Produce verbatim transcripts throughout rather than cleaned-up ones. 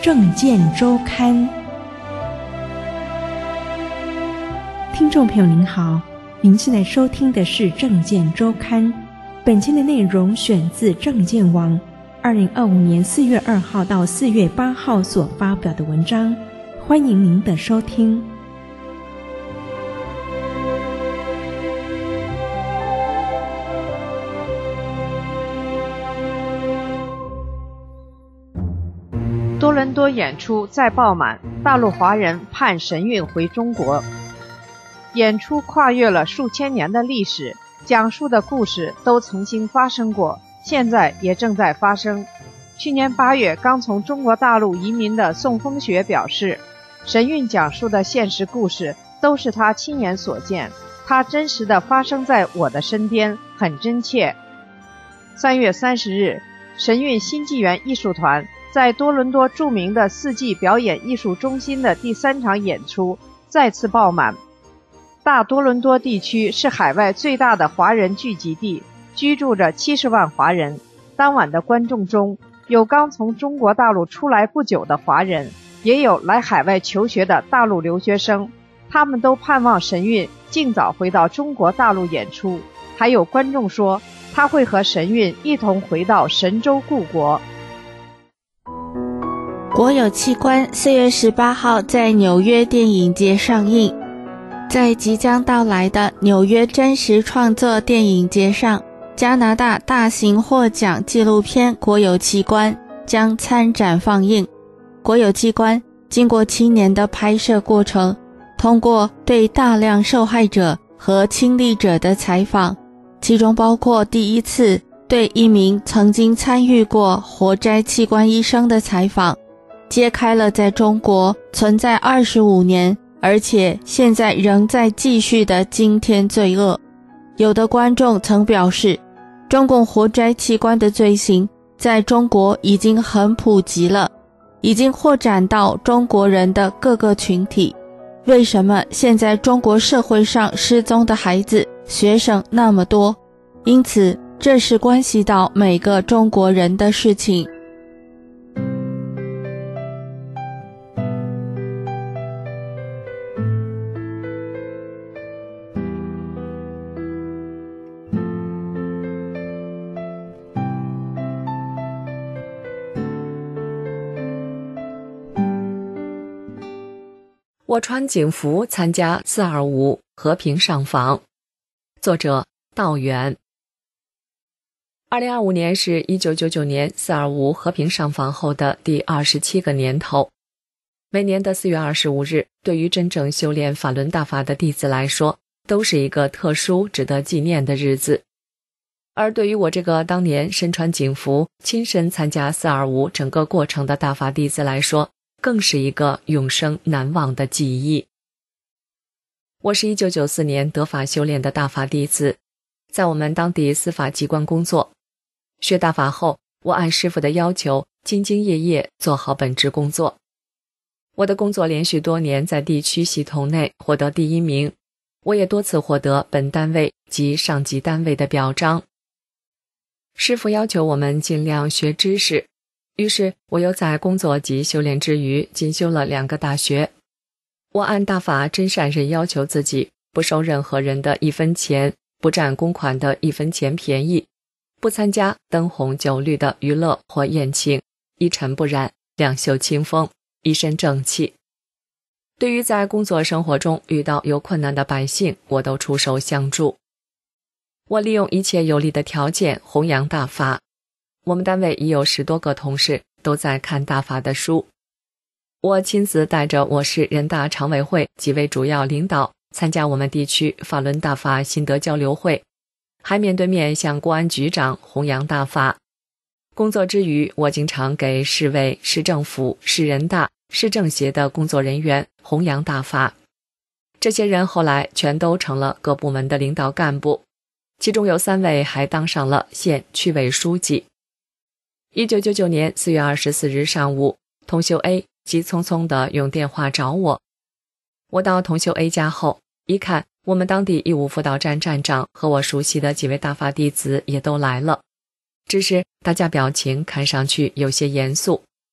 政见周刊。听众朋友您好，您现在收听的是政见周刊，本期的内容选自政见网二零二五年四月二号到四月八号所发表的文章，欢迎您的收听。 多伦多演出再爆满，大陆华人盼神韵回中国。演出跨越了数千年的历史，讲述的故事都曾经发生过，现在也正在发生。去年八月刚从中国大陆移民的宋风雪表示，神韵讲述的现实故事都是他亲眼所见，它真实的发生在我的身边，很真切。三月三十日，神韵新纪元艺术团在多伦多著名的四季表演艺术中心的第三场演出再次爆满。大多伦多地区是海外最大的华人聚集地，居住着七十万华人。当晚的观众中，有刚从中国大陆出来不久的华人，也有来海外求学的大陆留学生，他们都盼望神韵尽早回到中国大陆演出。还有观众说，他会和神韵一同回到神州故国。 国有器官四月十八号在纽约电影节上映。在即将到来的纽约真实创作电影节上，加拿大大型获奖纪录片《国有器官》将参展放映。国有器官经过七年的拍摄过程，通过对大量受害者和亲历者的采访，其中包括第一次对一名曾经参与过活摘器官医生的采访，揭开了在中国存在二十五年，而且现在仍在继续的惊天罪恶。有的观众曾表示，中共活摘器官的罪行在中国已经很普及了，已经扩展到中国人的各个群体。为什么现在中国社会上失踪的孩子、学生那么多？因此，这是关系到每个中国人的事情。 我穿警服参加四二五和平上访。作者道远。二零二五年是一九九九年四二五和平上访后的第二十七个年头。每年的四月二十五日，对于真正修炼法轮大法的弟子来说，都是一个特殊值得纪念的日子。而对于我这个当年身穿警服亲身参加四二五整个过程的大法弟子来说，更是一个永生难忘的记忆。我是一九九四年得法修炼的大法弟子，在我们当地司法机关工作。学大法后，我按师父的要求，兢兢业业做好本职工作。我的工作连续多年在地区系统内获得第一名，我也多次获得本单位及上级单位的表彰。师父要求我们尽量学知识，于是我又在工作及修炼之余进修了两个大学。我按大法真善忍要求自己，不收任何人的一分钱，不占公款的一分钱便宜，不参加灯红酒绿的娱乐或宴请，一尘不染，两袖清风，一身正气。对于在工作生活中遇到有困难的百姓，我都出手相助。我利用一切有利的条件弘扬大法。我们单位已有十多个同事都在看大法的书。我亲自带着我市人大常委会几位主要领导参加我们地区法轮大法心得交流会，还面对面向公安局长弘扬大法。工作之余，我经常给市委、市政府、市人大、市政协的工作人员弘扬大法。这些人后来全都成了各部门的领导干部，其中有三位还当上了县区委书记。一九九九年四月二十四日上午，同修 A 急匆匆地用电话找我。我到同修 A 家后，一看我们当地义务辅导站站长和我熟悉的几位大法弟子也都来了，只是大家表情看上去有些严肃。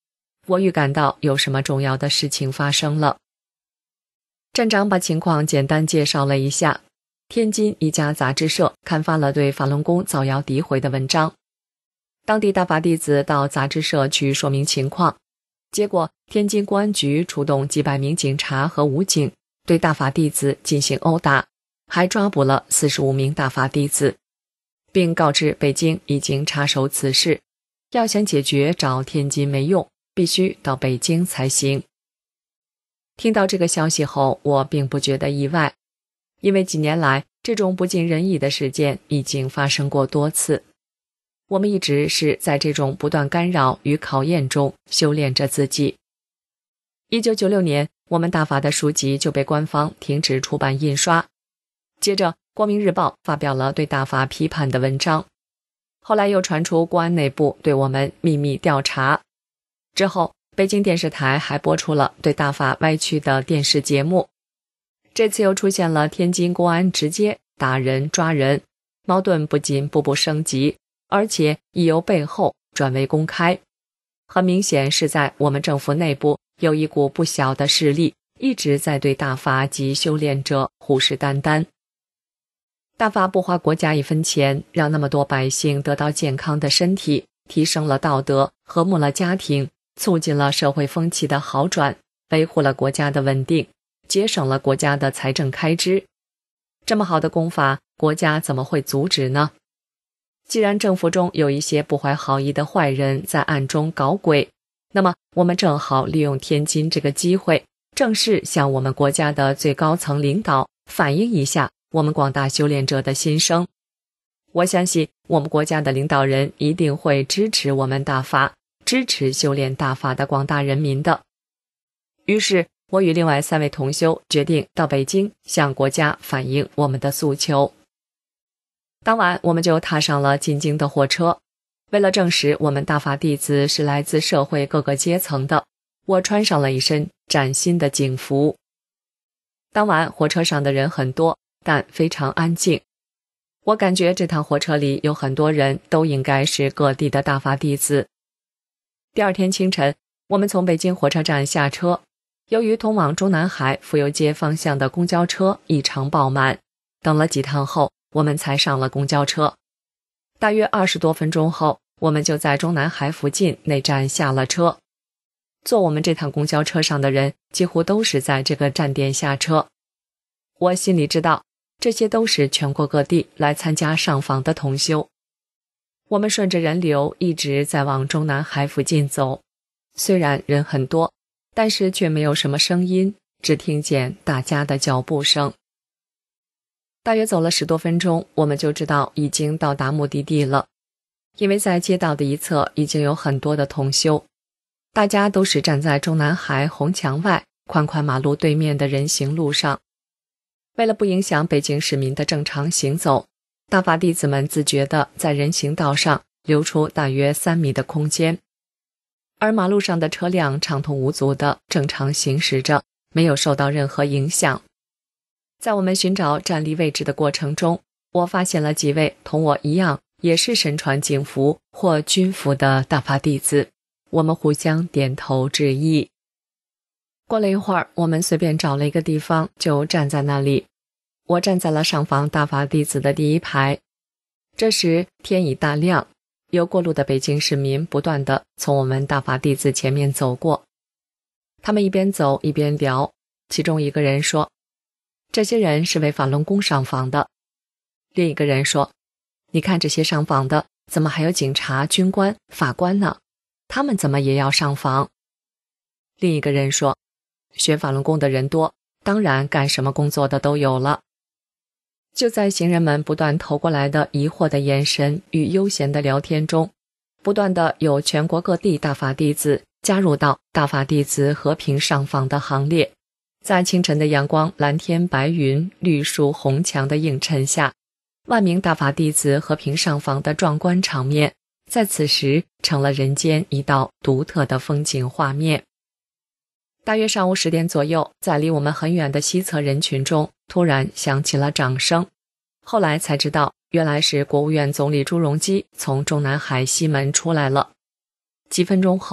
我预感到有什么重要的事情发生了。站长把情况简单介绍了一下，天津一家杂志社刊发了对法轮功造谣诋毁的文章。当地大法弟子到杂志社去说明情况，结果天津公安局出动几百名警察和武警对大法弟子进行殴打，还抓捕了四十五名大法弟子，并告知北京已经插手此事，要想解决找天津没用，必须到北京才行。听到这个消息后，我并不觉得意外，因为几年来这种不尽人意的事件已经发生过多次。我们一直是在这种不断干扰与考验中修炼着自己。一九九六年，我们大法的书籍就被官方停止出版印刷。接着，光明日报发表了对大法批判的文章。后来又传出公安内部对我们秘密调查。之后，北京电视台还播出了对大法歪曲的电视节目。这次又出现了天津公安直接打人抓人，矛盾不仅步步升级，而且已由背后转为公开。很明显是在我们政府内部有一股不小的势力一直在对大法及修炼者虎视眈眈。大法不花国家一分钱，让那么多百姓得到健康的身体，提升了道德，和睦了家庭，促进了社会风气的好转，维护了国家的稳定，节省了国家的财政开支。这么好的功法，国家怎么会阻止呢？既然政府中有一些不怀好意的坏人在暗中搞鬼，那么我们正好利用天津这个机会，正式向我们国家的最高层领导反映一下我们广大修炼者的心声。我相信我们国家的领导人一定会支持我们大法，支持修炼大法的广大人民的。于是我与另外三位同修决定到北京向国家反映我们的诉求。当晚我们就踏上了进京的火车。为了证实我们大法弟子是来自社会各个阶层的，我穿上了一身崭新的警服。当晚火车上的人很多，但非常安静。我感觉这趟火车里有很多人都应该是各地的大法弟子。第二天清晨，我们从北京火车站下车，由于通往中南海府右街方向的公交车异常爆满，等了几趟后，我们才上了公交车。大约二十多分钟后，我们就在中南海附近那站下了车。坐我们这趟公交车上的人几乎都是在这个站点下车。我心里知道，这些都是全国各地来参加上访的同修。我们顺着人流一直在往中南海附近走，虽然人很多，但是却没有什么声音，只听见大家的脚步声。大约走了十多分钟，我们就知道已经到达目的地了，因为在街道的一侧已经有很多的同修，大家都是站在中南海红墙外宽宽马路对面的人行路上。为了不影响北京市民的正常行走，大法弟子们自觉地在人行道上留出大约三米的空间，而马路上的车辆畅通无阻地正常行驶着，没有受到任何影响。在我们寻找站立位置的过程中，我发现了几位同我一样也是身穿警服或军服的大法弟子，我们互相点头致意。过了一会儿，我们随便找了一个地方就站在那里。我站在了上访大法弟子的第一排。这时天已大亮，有过路的北京市民不断地从我们大法弟子前面走过。他们一边走一边聊，其中一个人说，这些人是为法轮功上访的。另一个人说，你看这些上访的，怎么还有警察、军官、法官呢？他们怎么也要上访？另一个人说，学法轮功的人多，当然干什么工作的都有了。就在行人们不断投过来的疑惑的眼神与悠闲的聊天中，不断的有全国各地大法弟子加入到大法弟子和平上访的行列。在清晨的阳光、蓝天白云、绿树红墙的映衬下，万名大法弟子和平上访的壮观场面，在此时成了人间一道独特的风景画面。大约上午十点左右，在离我们很远的西侧人群中，突然响起了掌声。后来才知道，原来是国务院总理朱镕基从中南海西门出来了。几分钟后，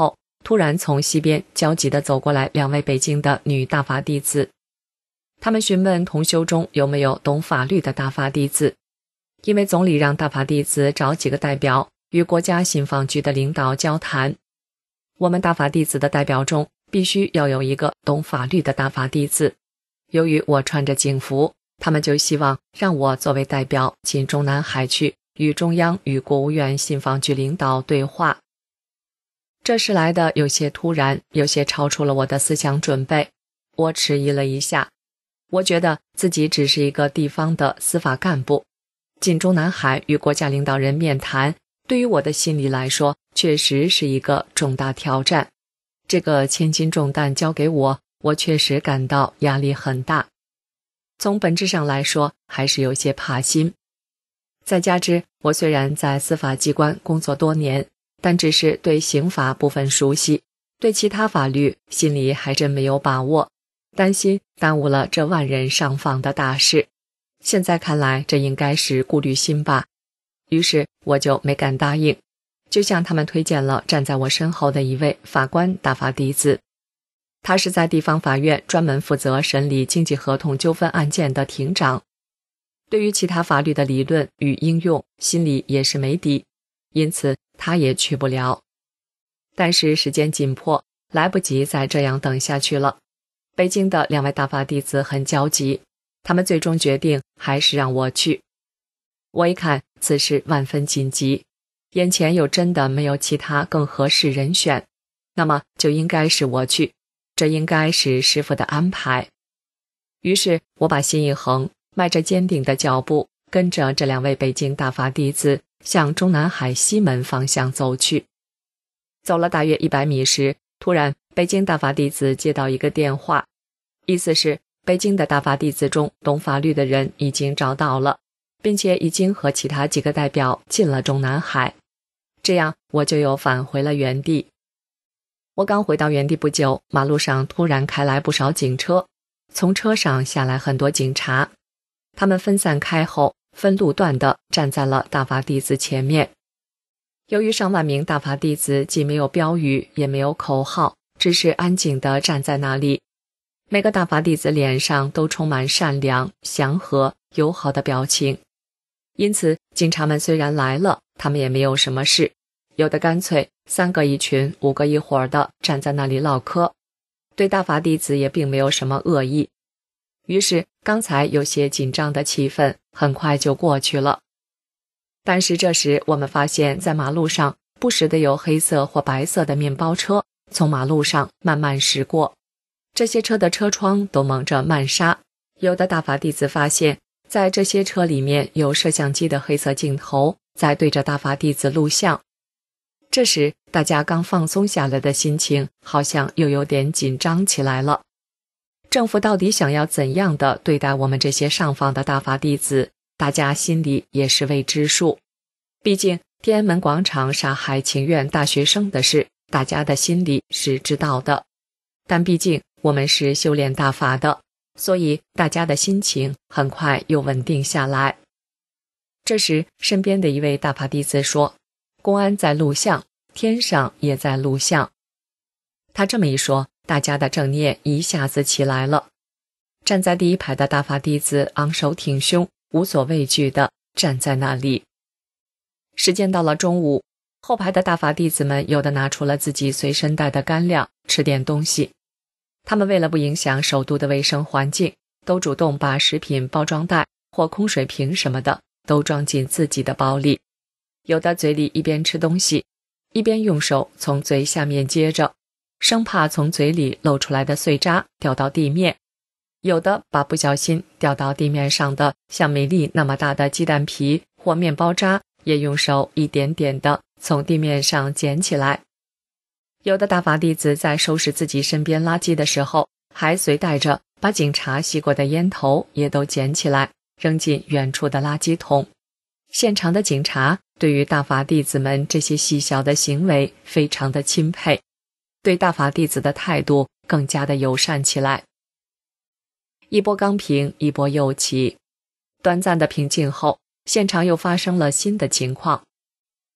突然从西边焦急地走过来两位北京的女大法弟子。他们询问同修中有没有懂法律的大法弟子，因为总理让大法弟子找几个代表与国家信访局的领导交谈。我们大法弟子的代表中必须要有一个懂法律的大法弟子。由于我穿着警服，他们就希望让我作为代表进中南海去与中央与国务院信访局领导对话。这事来的有些突然，有些超出了我的思想准备。我迟疑了一下，我觉得自己只是一个地方的司法干部，进中南海与国家领导人面谈，对于我的心理来说确实是一个重大挑战。这个千斤重担交给我，我确实感到压力很大。从本质上来说，还是有些怕心。再加之我虽然在司法机关工作多年，但只是对刑法部分熟悉，对其他法律心里还真没有把握，担心耽误了这万人上访的大事。现在看来这应该是顾虑心吧，于是我就没敢答应，就向他们推荐了站在我身后的一位法官大法弟子。他是在地方法院专门负责审理经济合同纠纷案件的庭长，对于其他法律的理论与应用心里也是没底，因此他也去不了。但是时间紧迫，来不及再这样等下去了。北京的两位大法弟子很焦急，他们最终决定还是让我去。我一看此事万分紧急，眼前又真的没有其他更合适人选，那么就应该是我去，这应该是师父的安排。于是我把心一横，迈着坚定的脚步，跟着这两位北京大法弟子向中南海西门方向走去。走了大约一百米时，突然北京大法弟子接到一个电话，意思是北京的大法弟子中懂法律的人已经找到了，并且已经和其他几个代表进了中南海。这样我就又返回了原地。我刚回到原地不久，马路上突然开来不少警车，从车上下来很多警察，他们分散开后，分路段地站在了大法弟子前面。由于上万名大法弟子既没有标语也没有口号，只是安静地站在那里，每个大法弟子脸上都充满善良、祥和、友好的表情。因此警察们虽然来了，他们也没有什么事，有的干脆三个一群五个一伙的站在那里唠嗑，对大法弟子也并没有什么恶意。于是刚才有些紧张的气氛很快就过去了。但是这时我们发现在马路上不时地有黑色或白色的面包车从马路上慢慢驶过，这些车的车窗都蒙着幔纱，有的大法弟子发现在这些车里面有摄像机的黑色镜头在对着大法弟子录像。这时大家刚放松下来的心情好像又有点紧张起来了。政府到底想要怎样的对待我们这些上访的大法弟子，大家心里也是未知数。毕竟天安门广场杀害情愿大学生的事，大家的心里是知道的，但毕竟我们是修炼大法的，所以大家的心情很快又稳定下来。这时身边的一位大法弟子说，公安在录像，天上也在录像。他这么一说，大家的正念一下子起来了。站在第一排的大法弟子昂首挺胸，无所畏惧地站在那里。时间到了中午，后排的大法弟子们有的拿出了自己随身带的干粮，吃点东西。他们为了不影响首都的卫生环境，都主动把食品包装袋或空水瓶什么的都装进自己的包里。有的嘴里一边吃东西，一边用手从嘴下面接着，生怕从嘴里露出来的碎渣掉到地面。有的把不小心掉到地面上的像米粒那么大的鸡蛋皮或面包渣也用手一点点地从地面上捡起来。有的大法弟子在收拾自己身边垃圾的时候，还随带着把警察吸过的烟头也都捡起来，扔进远处的垃圾桶。现场的警察对于大法弟子们这些细小的行为非常的钦佩，对大法弟子的态度更加的友善起来。一波刚平，一波又起。短暂的平静后，现场又发生了新的情况。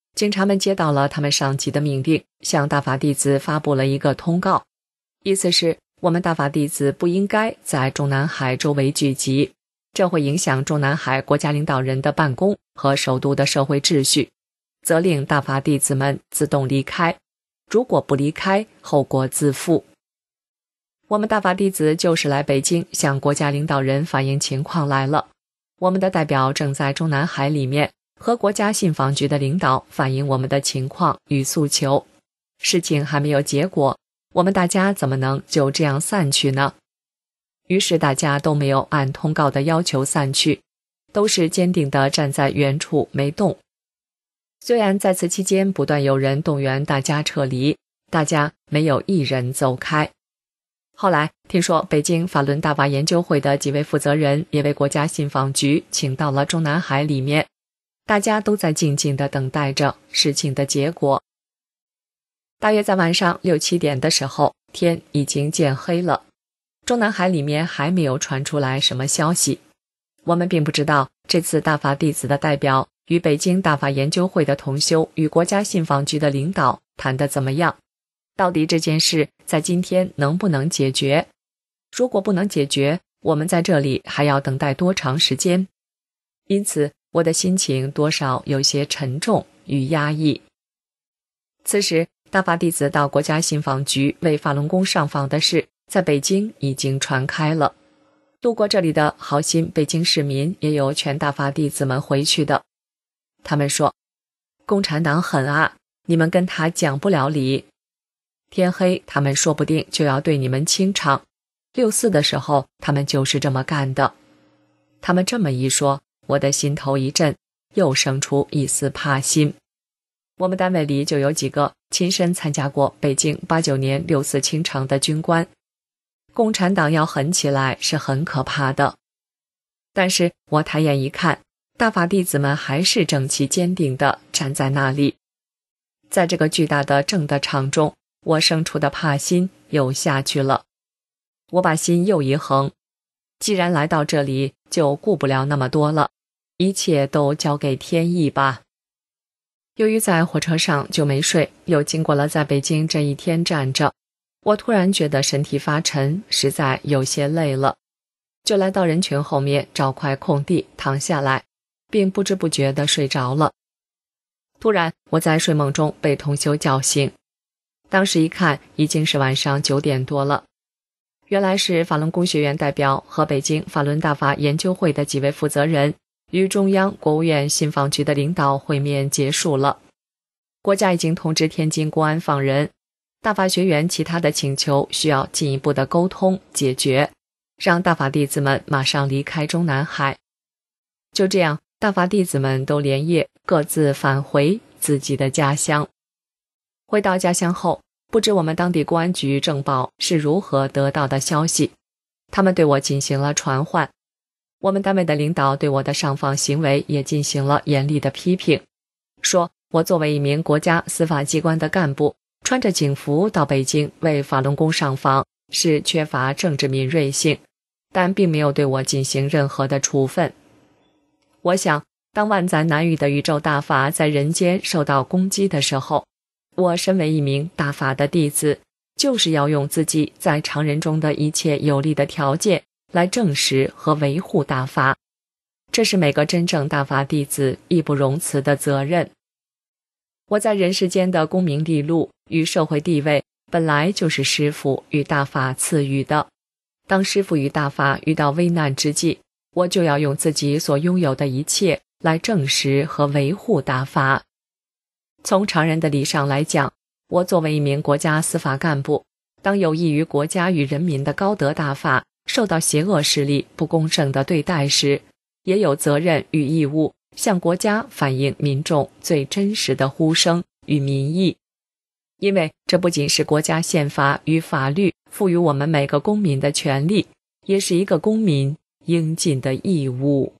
警察们接到了他们上级的命令，向大法弟子发布了一个通告，意思是我们大法弟子不应该在中南海周围聚集，这会影响中南海国家领导人的办公和首都的社会秩序，责令大法弟子们自动离开，如果不离开，后果自负。我们大法弟子就是来北京向国家领导人反映情况来了，我们的代表正在中南海里面和国家信访局的领导反映我们的情况与诉求，事情还没有结果，我们大家怎么能就这样散去呢？于是大家都没有按通告的要求散去，都是坚定地站在原处没动。虽然在此期间不断有人动员大家撤离，大家没有一人走开。后来听说北京法轮大法研究会的几位负责人也被国家信访局请到了中南海里面，大家都在静静地等待着事情的结果。大约在晚上六七点的时候，天已经渐黑了，中南海里面还没有传出来什么消息。我们并不知道这次大法弟子的代表与北京大法研究会的同修与国家信访局的领导谈得怎么样，到底这件事在今天能不能解决？如果不能解决，我们在这里还要等待多长时间？因此我的心情多少有些沉重与压抑。此时大法弟子到国家信访局为法轮功上访的事在北京已经传开了，路过这里的好心北京市民也有劝大法弟子们回去的。他们说，共产党狠啊，你们跟他讲不了理，天黑他们说不定就要对你们清场，六四的时候他们就是这么干的。他们这么一说，我的心头一震，又生出一丝怕心。我们单位里就有几个亲身参加过北京八九年六四清场的军官，共产党要狠起来是很可怕的。但是我抬眼一看，大法弟子们还是整齐坚定地站在那里。在这个巨大的正的场中，我生出的怕心又下去了。我把心又一横，既然来到这里，就顾不了那么多了，一切都交给天意吧。由于在火车上就没睡，又经过了在北京这一天站着，我突然觉得身体发沉，实在有些累了，就来到人群后面找块空地躺下来，并不知不觉地睡着了。突然我在睡梦中被同修叫醒，当时一看已经是晚上九点多了。原来是法轮功学院代表和北京法轮大法研究会的几位负责人与中央国务院信访局的领导会面结束了，国家已经通知天津公安放人，大法学员其他的请求需要进一步的沟通解决，让大法弟子们马上离开中南海。就这样，大法弟子们都连夜各自返回自己的家乡。回到家乡后，不知我们当地公安局政报是如何得到的消息，他们对我进行了传唤。我们单位的领导对我的上访行为也进行了严厉的批评，说我作为一名国家司法机关的干部，穿着警服到北京为法轮功上访是缺乏政治敏锐性，但并没有对我进行任何的处分。我想，当万载难遇的宇宙大法在人间受到攻击的时候，我身为一名大法的弟子，就是要用自己在常人中的一切有利的条件来证实和维护大法，这是每个真正大法弟子义不容辞的责任。我在人世间的功名利禄与社会地位本来就是师父与大法赐予的，当师父与大法遇到危难之际，我就要用自己所拥有的一切来证实和维护大法。从常人的理上来讲，我作为一名国家司法干部，当有益于国家与人民的高德大法受到邪恶势力不公正的对待时，也有责任与义务向国家反映民众最真实的呼声与民意。因为这不仅是国家宪法与法律赋予我们每个公民的权利，也是一个公民应尽的义务。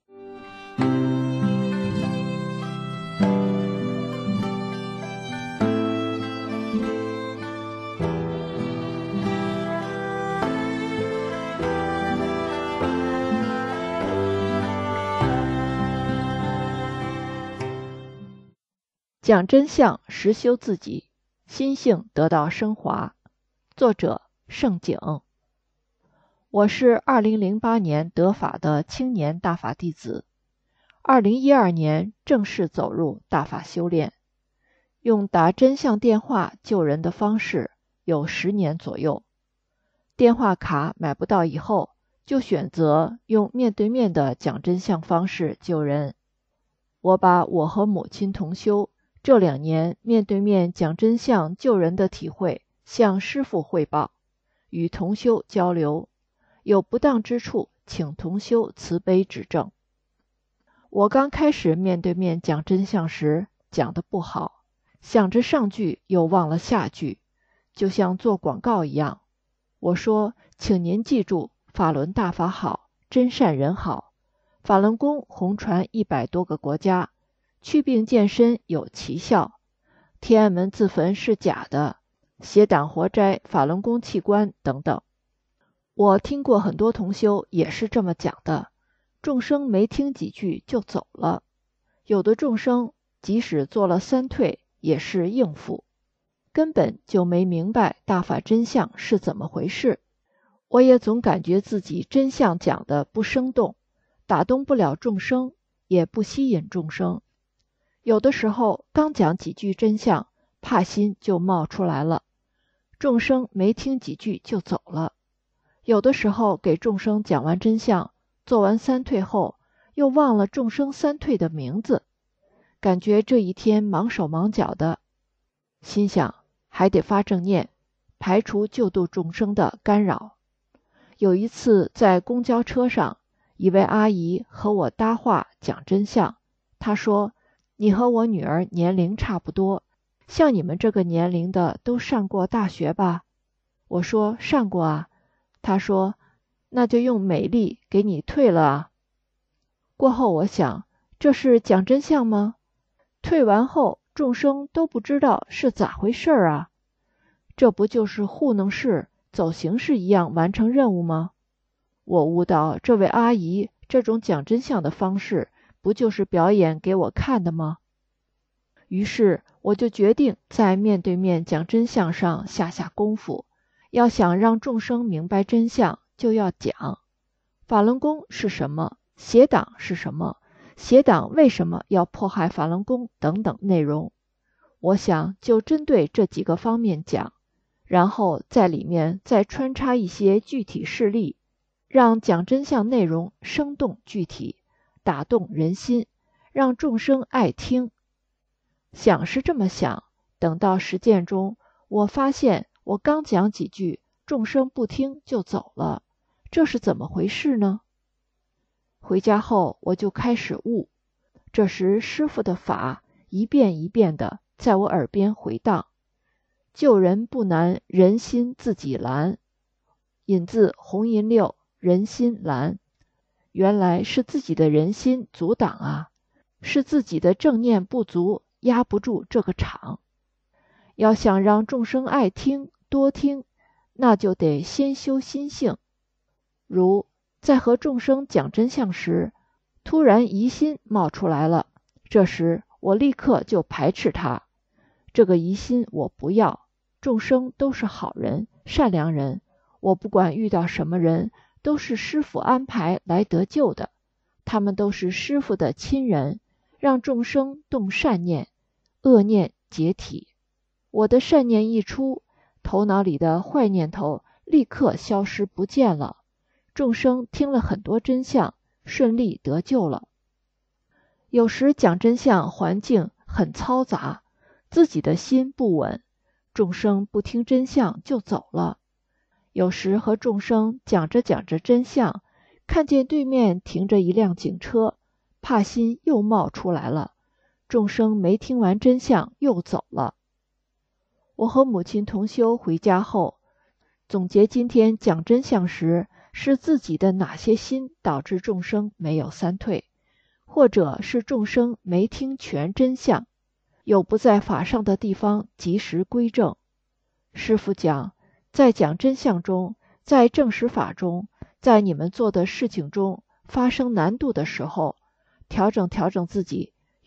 讲真相，实修自己，心性得到升华。作者盛景。我是二零零八年得法的青年大法弟子，二零一二年正式走入大法修炼，用打真相电话救人的方式有十年左右。电话卡买不到以后，就选择用面对面的讲真相方式救人。我把我和母亲同修这两年面对面讲真相救人的体会向师父汇报，与同修交流，有不当之处请同修慈悲指正。我刚开始面对面讲真相时讲得不好，想着上句又忘了下句，就像做广告一样。我说，请您记住，法轮大法好，真善人好，法轮功红传一百多个国家，祛病健身有奇效，天安门自焚是假的，邪党活摘法轮功器官等等。我听过很多同修也是这么讲的，众生没听几句就走了，有的众生即使做了三退也是应付，根本就没明白大法真相是怎么回事。我也总感觉自己真相讲得不生动，打动不了众生，也不吸引众生。有的时候刚讲几句真相，怕心就冒出来了，众生没听几句就走了。有的时候给众生讲完真相，做完三退后，又忘了众生三退的名字，感觉这一天忙手忙脚的，心想还得发正念，排除救度众生的干扰。有一次在公交车上，一位阿姨和我搭话讲真相，她说，你和我女儿年龄差不多，像你们这个年龄的都上过大学吧？我说上过啊。她说，那就用美丽给你退了啊。过后我想，这是讲真相吗？退完后众生都不知道是咋回事啊？这不就是糊弄事走形式一样完成任务吗？我悟到这位阿姨这种讲真相的方式不就是表演给我看的吗？于是我就决定在面对面讲真相上下下功夫，要想让众生明白真相，就要讲法轮功是什么，邪党是什么，邪党为什么要迫害法轮功等等内容。我想就针对这几个方面讲，然后在里面再穿插一些具体事例，让讲真相内容生动具体，打动人心，让众生爱听。想是这么想，等到实践中，我发现我刚讲几句，众生不听就走了，这是怎么回事呢？回家后我就开始悟，这时师父的法一遍一遍地在我耳边回荡，救人不难，人心自己拦。引自红银六，人心拦。原来是自己的人心阻挡啊，是自己的正念不足，压不住这个场。要想让众生爱听多听，那就得先修心性。如在和众生讲真相时，突然疑心冒出来了，这时我立刻就排斥它。这个疑心我不要，众生都是好人善良人，我不管遇到什么人，都是师父安排来得救的，他们都是师父的亲人，让众生动善念，恶念解体。我的善念一出，头脑里的坏念头立刻消失不见了，众生听了很多真相，顺利得救了。有时讲真相环境很嘈杂，自己的心不稳，众生不听真相就走了。有时和众生讲着讲着真相，看见对面停着一辆警车，怕心又冒出来了，众生没听完真相又走了。我和母亲同修回家后，总结今天讲真相时，是自己的哪些心导致众生没有三退，或者是众生没听全真相，有不在法上的地方及时归正。师父讲，在讲真相中，在正实法中，在你们做的事情中发生难度的时候，调整调整自己，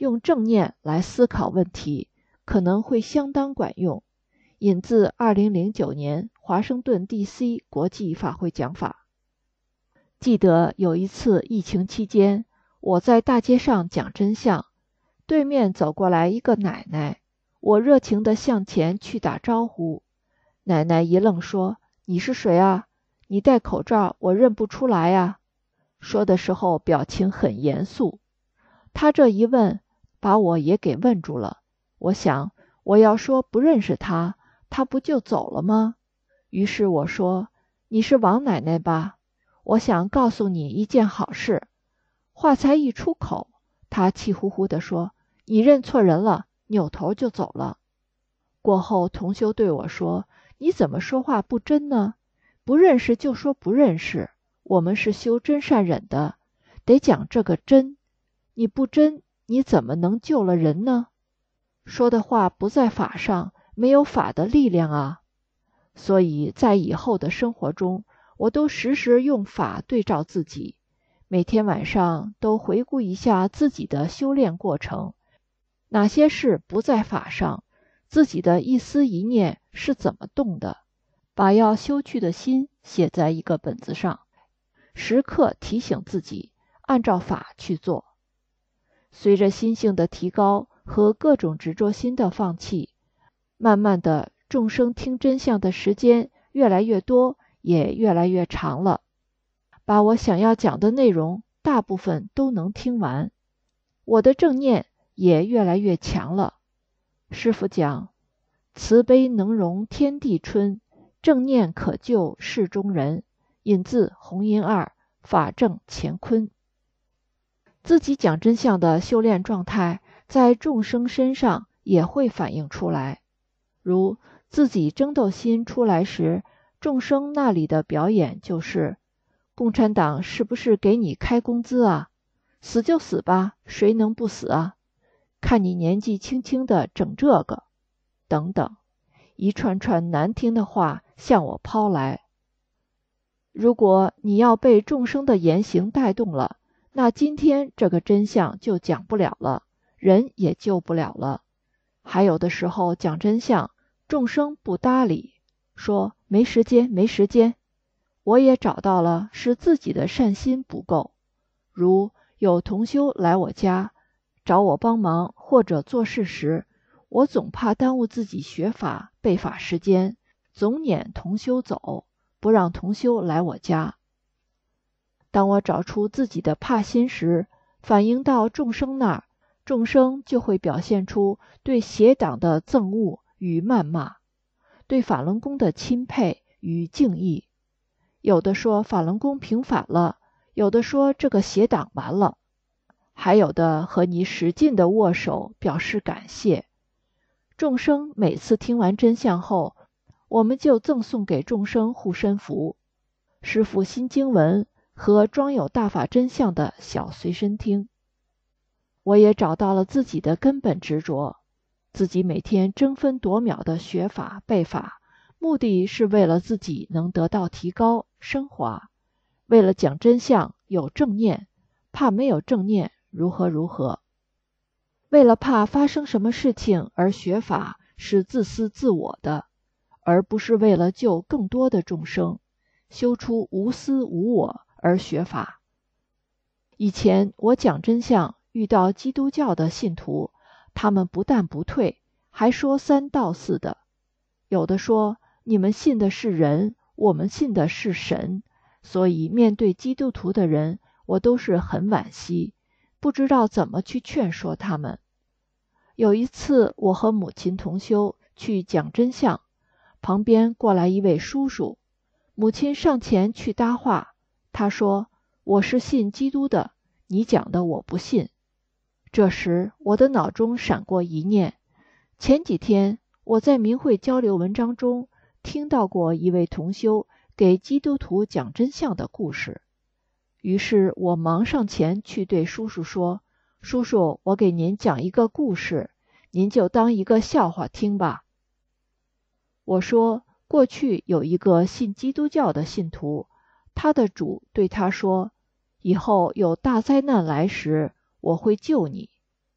用正念来思考问题，可能会相当管用。引自二零零九年华盛顿 D C 国际法会讲法。记得有一次疫情期间，我在大街上讲真相，对面走过来一个奶奶，我热情地向前去打招呼。奶奶一愣说：“你是谁啊？你戴口罩，我认不出来呀。”说的时候表情很严肃。她这一问，把我也给问住了。我想，我要说不认识她，她不就走了吗？于是我说：“你是王奶奶吧？我想告诉你一件好事。”话才一出口，她气呼呼地说：“你认错人了。”扭头就走了。过后同修对我说：“你怎么说话不真呢？不认识就说不认识，我们是修真善忍的，得讲这个真。你不真，你怎么能救了人呢？说的话不在法上，没有法的力量啊。”所以在以后的生活中，我都时时用法对照自己，每天晚上都回顾一下自己的修炼过程，哪些事不在法上，自己的一思一念是怎么动的，把要修去的心写在一个本子上，时刻提醒自己按照法去做。随着心性的提高和各种执着心的放弃，慢慢的众生听真相的时间越来越多，也越来越长了，把我想要讲的内容大部分都能听完，我的正念也越来越强了。师父讲，慈悲能容天地春，正念可救世中人。引自弘音二法正乾坤。自己讲真相的修炼状态在众生身上也会反映出来，如自己争斗心出来时，众生那里的表演就是：共产党是不是给你开工资啊？死就死吧，谁能不死啊？看你年纪轻轻的整这个，等等，一串串难听的话向我抛来。如果你要被众生的言行带动了，那今天这个真相就讲不了了，人也救不了了。还有的时候讲真相，众生不搭理，说没时间没时间。我也找到了是自己的善心不够，如有同修来我家找我帮忙或者做事时，我总怕耽误自己学法背法时间，总撵同修走，不让同修来我家。当我找出自己的怕心时，反映到众生那儿，众生就会表现出对邪党的憎恶与谩骂，对法轮功的钦佩与敬意。有的说法轮功平反了，有的说这个邪党完了，还有的和你使劲的握手表示感谢。众生每次听完真相后，我们就赠送给众生护身符、师父心经文和装有大法真相的小随身听。我也找到了自己的根本执着，自己每天争分夺秒的学法背法，目的是为了自己能得到提高升华，为了讲真相有正念，怕没有正念如何如何，为了怕发生什么事情而学法是自私自我的，而不是为了救更多的众生，修出无私无我而学法。以前我讲真相遇到基督教的信徒，他们不但不退，还说三道四的。有的说你们信的是人，我们信的是神，所以面对基督徒的人，我都是很惋惜，不知道怎么去劝说他们。有一次我和母亲同修去讲真相，旁边过来一位叔叔，母亲上前去搭话，他说：我是信基督的，你讲的我不信。这时我的脑中闪过一念，前几天我在明慧交流文章中听到过一位同修给基督徒讲真相的故事，于是我忙上前去对叔叔说：叔叔，我给您讲一个故事，您就当一个笑话听吧。我说，过去有一个信基督教的信徒，他的主对他说：以后有大灾难来时，我会救你。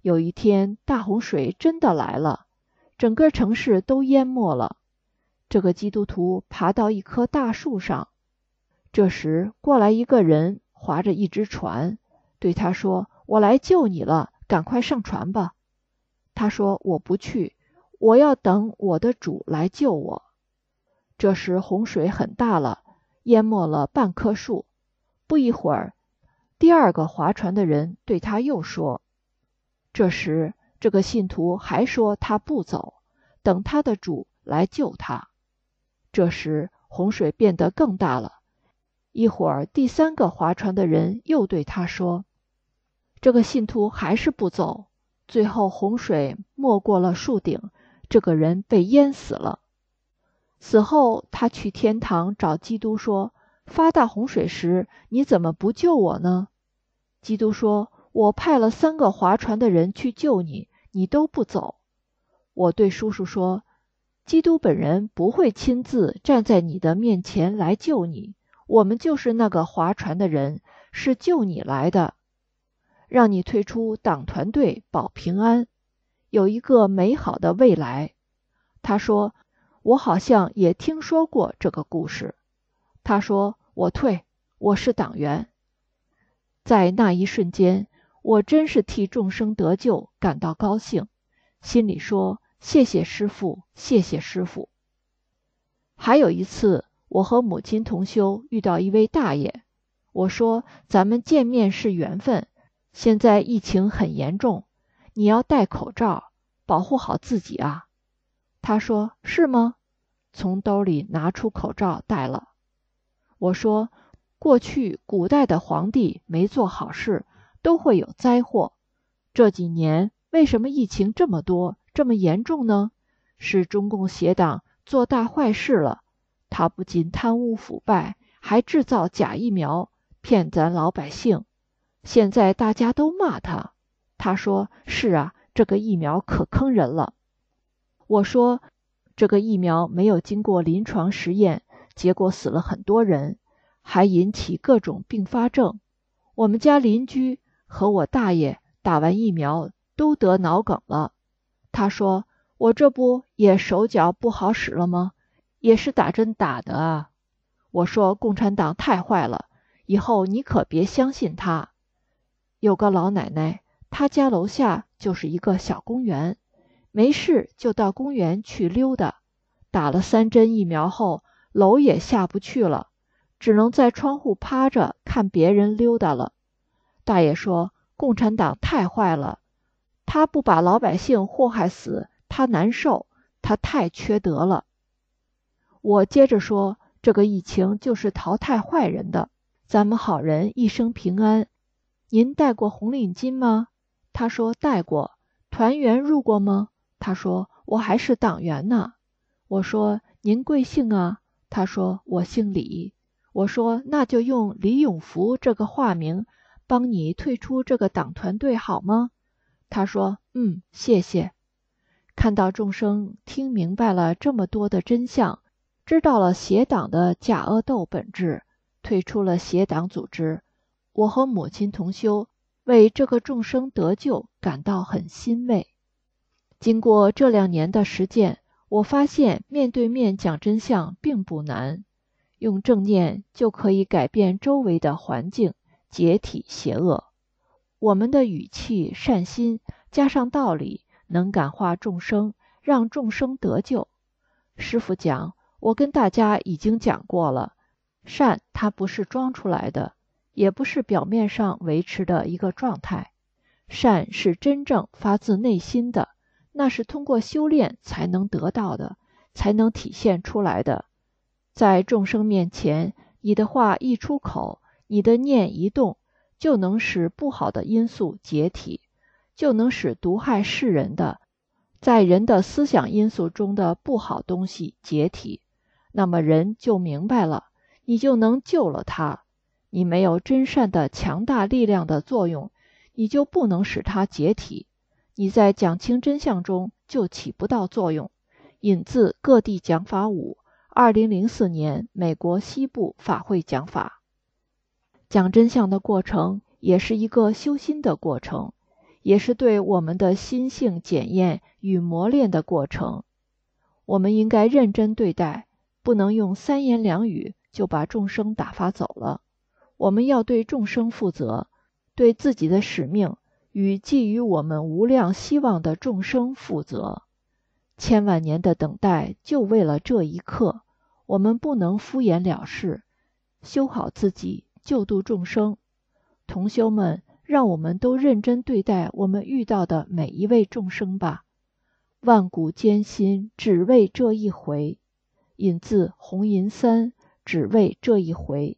有一天大洪水真的来了，整个城市都淹没了。这个基督徒爬到一棵大树上，这时过来一个人划着一只船，对他说：我来救你了，赶快上船吧。他说：我不去，我要等我的主来救我。这时洪水很大了，淹没了半棵树。不一会儿，第二个划船的人对他又说。这时这个信徒还说他不走，等他的主来救他。这时洪水变得更大了，一会儿第三个划船的人又对他说。这个信徒还是不走，最后洪水没过了树顶，这个人被淹死了。死后他去天堂找基督说，发大洪水时你怎么不救我呢？基督说，我派了三个划船的人去救你，你都不走。我对叔叔说，基督本人不会亲自站在你的面前来救你，我们就是那个划船的人，是救你来的，让你退出党团队保平安，有一个美好的未来。他说，我好像也听说过这个故事。他说，我退，我是党员。在那一瞬间，我真是替众生得救感到高兴，心里说，谢谢师父，谢谢师父。还有一次，我和母亲同修遇到一位大爷，我说，咱们见面是缘分，现在疫情很严重，你要戴口罩，保护好自己啊。他说，是吗？从兜里拿出口罩戴了。我说，过去古代的皇帝没做好事，都会有灾祸。这几年为什么疫情这么多，这么严重呢？是中共邪党做大坏事了。他不仅贪污腐败，还制造假疫苗，骗咱老百姓。现在大家都骂他。他说，是啊，这个疫苗可坑人了。我说，这个疫苗没有经过临床实验，结果死了很多人，还引起各种并发症。我们家邻居和我大爷打完疫苗都得脑梗了。他说，我这不也手脚不好使了吗？也是打针打的啊。我说，共产党太坏了，以后你可别相信他。有个老奶奶，她家楼下就是一个小公园，没事就到公园去溜达，打了三针疫苗后，楼也下不去了，只能在窗户趴着看别人溜达了。大爷说，共产党太坏了，他不把老百姓祸害死，他难受，他太缺德了。我接着说，这个疫情就是淘汰坏人的，咱们好人一生平安。您戴过红领巾吗？他说戴过。团员入过吗？他说我还是党员呢。我说您贵姓啊？他说我姓李。我说那就用李永福这个化名帮你退出这个党团队好吗？他说嗯，谢谢。看到众生听明白了这么多的真相，知道了邪党的假恶斗本质，退出了邪党组织，我和母亲同修为这个众生得救感到很欣慰。经过这两年的实践，我发现面对面讲真相并不难，用正念就可以改变周围的环境，解体邪恶。我们的语气善心加上道理，能感化众生，让众生得救。师父讲，我跟大家已经讲过了，善它不是装出来的，也不是表面上维持的一个状态，善是真正发自内心的，那是通过修炼才能得到的，才能体现出来的。在众生面前，你的话一出口，你的念一动，就能使不好的因素解体，就能使毒害世人的，在人的思想因素中的不好东西解体。那么人就明白了，你就能救了他。你没有真善的强大力量的作用，你就不能使它解体，你在讲清真相中就起不到作用。引自各地讲法五，二零零四年美国西部法会讲法。讲真相的过程也是一个修心的过程， 也是对我们的心性检验与磨练的过程。我们应该认真对待，不能用三言两语就把众生打发走了。我们要对众生负责，对自己的使命与寄予我们无量希望的众生负责。千万年的等待就为了这一刻，我们不能敷衍了事，修好自己，救度众生。同修们，让我们都认真对待我们遇到的每一位众生吧。万古艰辛，只为这一回。引自红银三，只为这一回。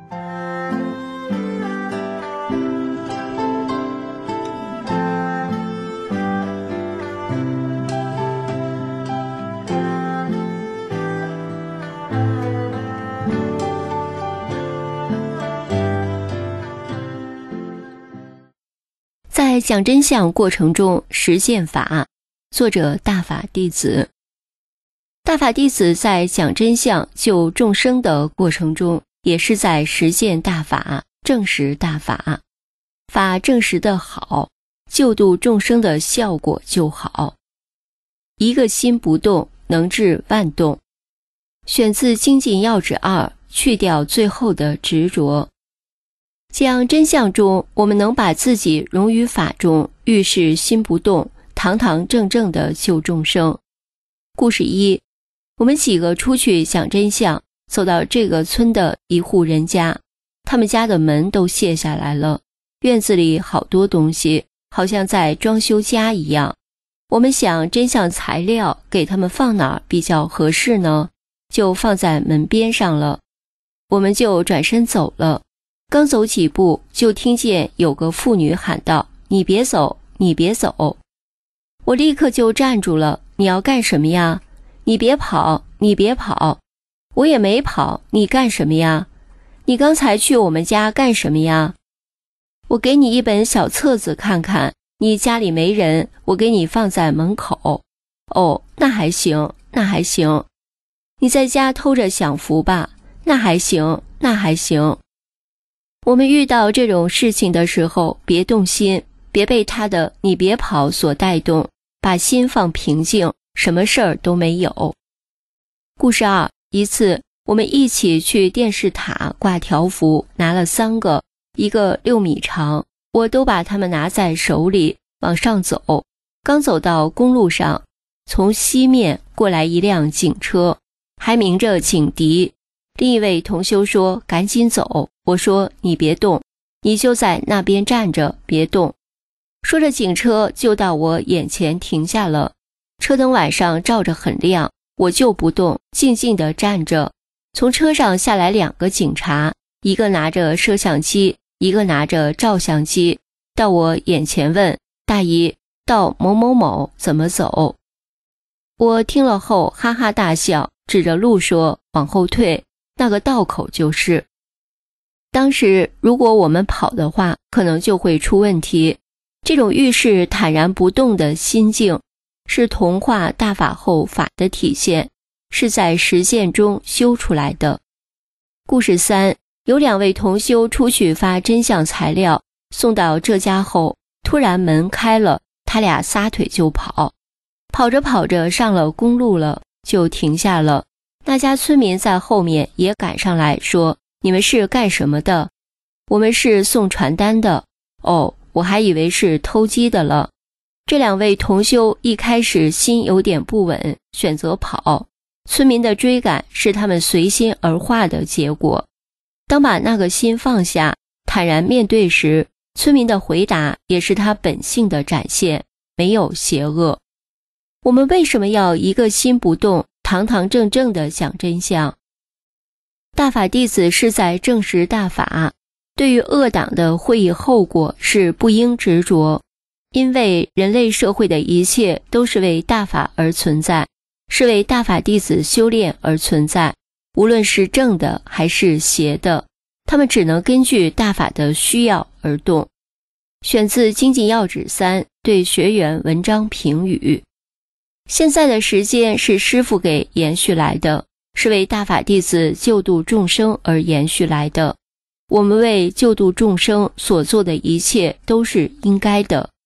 在讲真相过程中实践法，作者大法弟子。大法弟子在讲真相救众生的过程中，也是在实践大法，证实大法。法证实的好，救度众生的效果就好。一个心不动，能治万动。选自精进要旨二，去掉最后的执着。讲真相中，我们能把自己融于法中，遇事心不动，堂堂正正的救众生。故事一，我们几个出去讲真相，走到这个村的一户人家，他们家的门都卸下来了，院子里好多东西，好像在装修家一样。我们想真相材料给他们放哪儿比较合适呢？就放在门边上了。我们就转身走了。刚走几步，就听见有个妇女喊道：“你别走，你别走！”我立刻就站住了。你要干什么呀？你别跑，你别跑！我也没跑，你干什么呀？你刚才去我们家干什么呀？我给你一本小册子看看，你家里没人，我给你放在门口。哦，那还行，那还行。你在家偷着享福吧？那还行，那还行。我们遇到这种事情的时候，别动心，别被他的你别跑所带动，把心放平静，什么事儿都没有。故事二，一次我们一起去电视塔挂条幅，拿了三个，一个六米长，我都把它们拿在手里，往上走。刚走到公路上，从西面过来一辆警车，还鸣着警笛。另一位同修说：“赶紧走。”我说：“你别动，你就在那边站着，别动。”说着警车就到我眼前停下了，车灯晚上照着很亮，我就不动，静静地站着。从车上下来两个警察，一个拿着摄像机，一个拿着照相机，到我眼前问：“大姨，到某某某怎么走？”我听了后哈哈大笑，指着路说：“往后退，那个道口就是。”当时如果我们跑的话，可能就会出问题。这种遇事坦然不动的心境，是同化大法后法的体现，是在实践中修出来的。故事三，有两位同修出去发真相材料，送到这家后，突然门开了，他俩撒腿就跑。跑着跑着上了公路了，就停下了。那家村民在后面也赶上来说：“你们是干什么的？”我们是送传单的。哦，我还以为是偷鸡的了。这两位同修一开始心有点不稳，选择跑。村民的追赶是他们随心而化的结果。当把那个心放下，坦然面对时，村民的回答也是他本性的展现，没有邪恶。我们为什么要一个心不动，堂堂正正地讲真相？大法弟子是在证实大法，对于恶党的会议后果是不应执着，因为人类社会的一切都是为大法而存在，是为大法弟子修炼而存在，无论是正的还是邪的，他们只能根据大法的需要而动。选自精进要旨三，对学员文章评语。现在的时间是师父给延续来的，是为大法弟子救度众生而延续来的。我们为救度众生所做的一切都是应该的。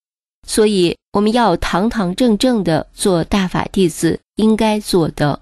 所以我们要堂堂正正的做大法弟子应该做的。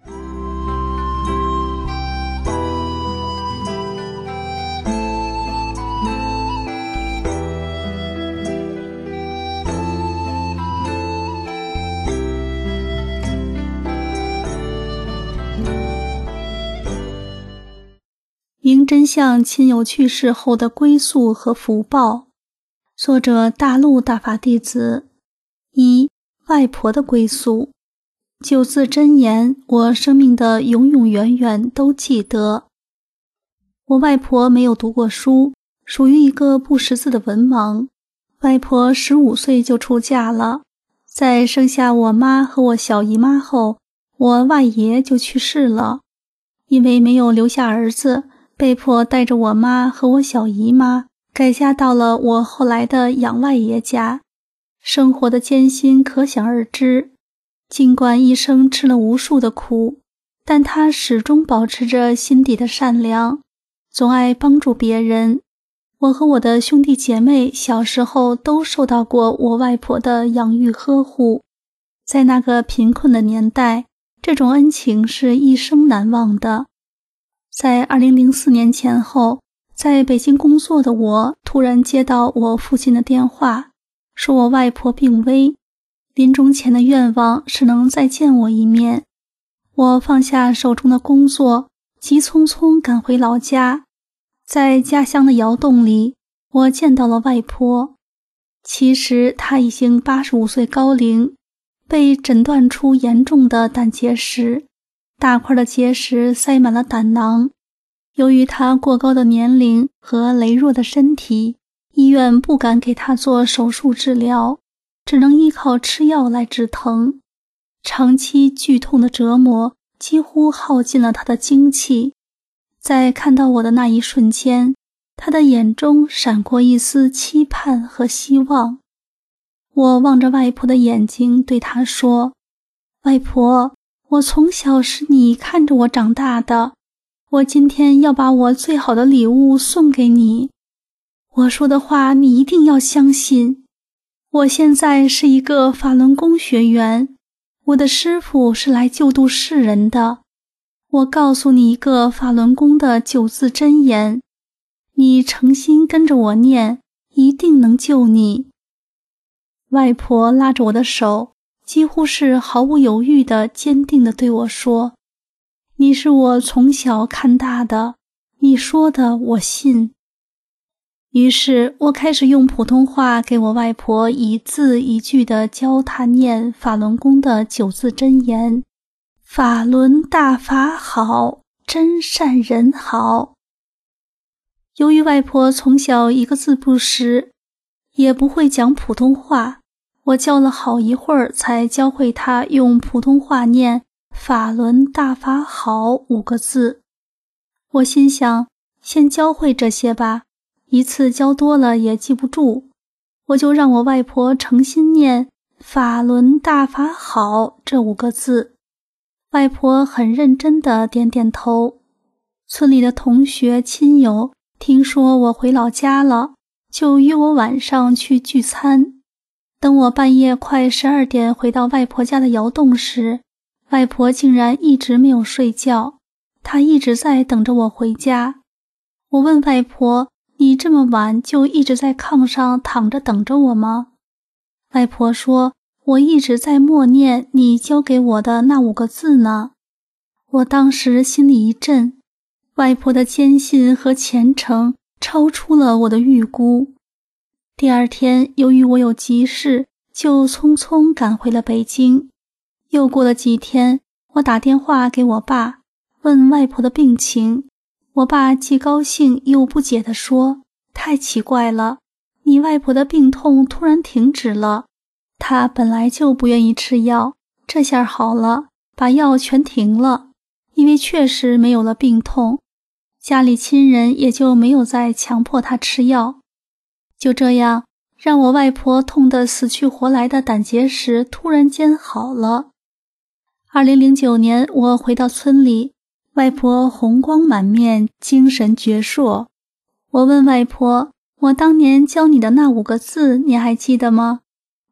明真相亲友去世后的归宿和福报。作者大陆大法弟子。一、外婆的归宿。九字真言，我生命的永永远远都记得。我外婆没有读过书，属于一个不识字的文盲。外婆十五岁就出嫁了，在生下我妈和我小姨妈后，我外爷就去世了。因为没有留下儿子，被迫带着我妈和我小姨妈改嫁到了我后来的养外爷家，生活的艰辛可想而知。尽管一生吃了无数的苦，但他始终保持着心底的善良，总爱帮助别人。我和我的兄弟姐妹小时候都受到过我外婆的养育呵护，在那个贫困的年代，这种恩情是一生难忘的。在二零零四年前后，在北京工作的我突然接到我父亲的电话，说我外婆病危，临终前的愿望是能再见我一面。我放下手中的工作，急匆匆赶回老家。在家乡的窑洞里，我见到了外婆。其实她已经八十五岁高龄，被诊断出严重的胆结石，大块的结石塞满了胆囊。由于她过高的年龄和羸弱的身体，医院不敢给她做手术治疗，只能依靠吃药来止疼。长期剧痛的折磨几乎耗尽了她的精气。在看到我的那一瞬间，她的眼中闪过一丝期盼和希望。我望着外婆的眼睛，对她说：外婆，我从小是你看着我长大的，我今天要把我最好的礼物送给你。我说的话你一定要相信。我现在是一个法轮功学员，我的师父是来救度世人的。我告诉你一个法轮功的九字真言，你诚心跟着我念，一定能救你。外婆拉着我的手，几乎是毫无犹豫地坚定地对我说：你是我从小看大的，你说的我信。于是我开始用普通话给我外婆一字一句地教她念法轮功的九字真言：法轮大法好，真善人好。由于外婆从小一个字不识，也不会讲普通话，我教了好一会儿才教会她用普通话念法轮大法好五个字。我心想，先教会这些吧，一次教多了也记不住，我就让我外婆诚心念法轮大法好这五个字。外婆很认真地点点头。村里的同学亲友听说我回老家了，就约我晚上去聚餐。等我半夜快十二点回到外婆家的窑洞时，外婆竟然一直没有睡觉，她一直在等着我回家。我问外婆，你这么晚就一直在炕上躺着等着我吗？外婆说，我一直在默念你教给我的那五个字呢。我当时心里一震，外婆的坚信和虔诚超出了我的预估。第二天，由于我有急事，就匆匆赶回了北京。又过了几天，我打电话给我爸，问外婆的病情。我爸既高兴又不解地说，太奇怪了，你外婆的病痛突然停止了，她本来就不愿意吃药，这下好了，把药全停了，因为确实没有了病痛，家里亲人也就没有再强迫她吃药。就这样，让我外婆痛得死去活来的胆结石突然间好了。二零零九年，我回到村里，外婆红光满面，精神矍铄。我问外婆，我当年教你的那五个字，你还记得吗？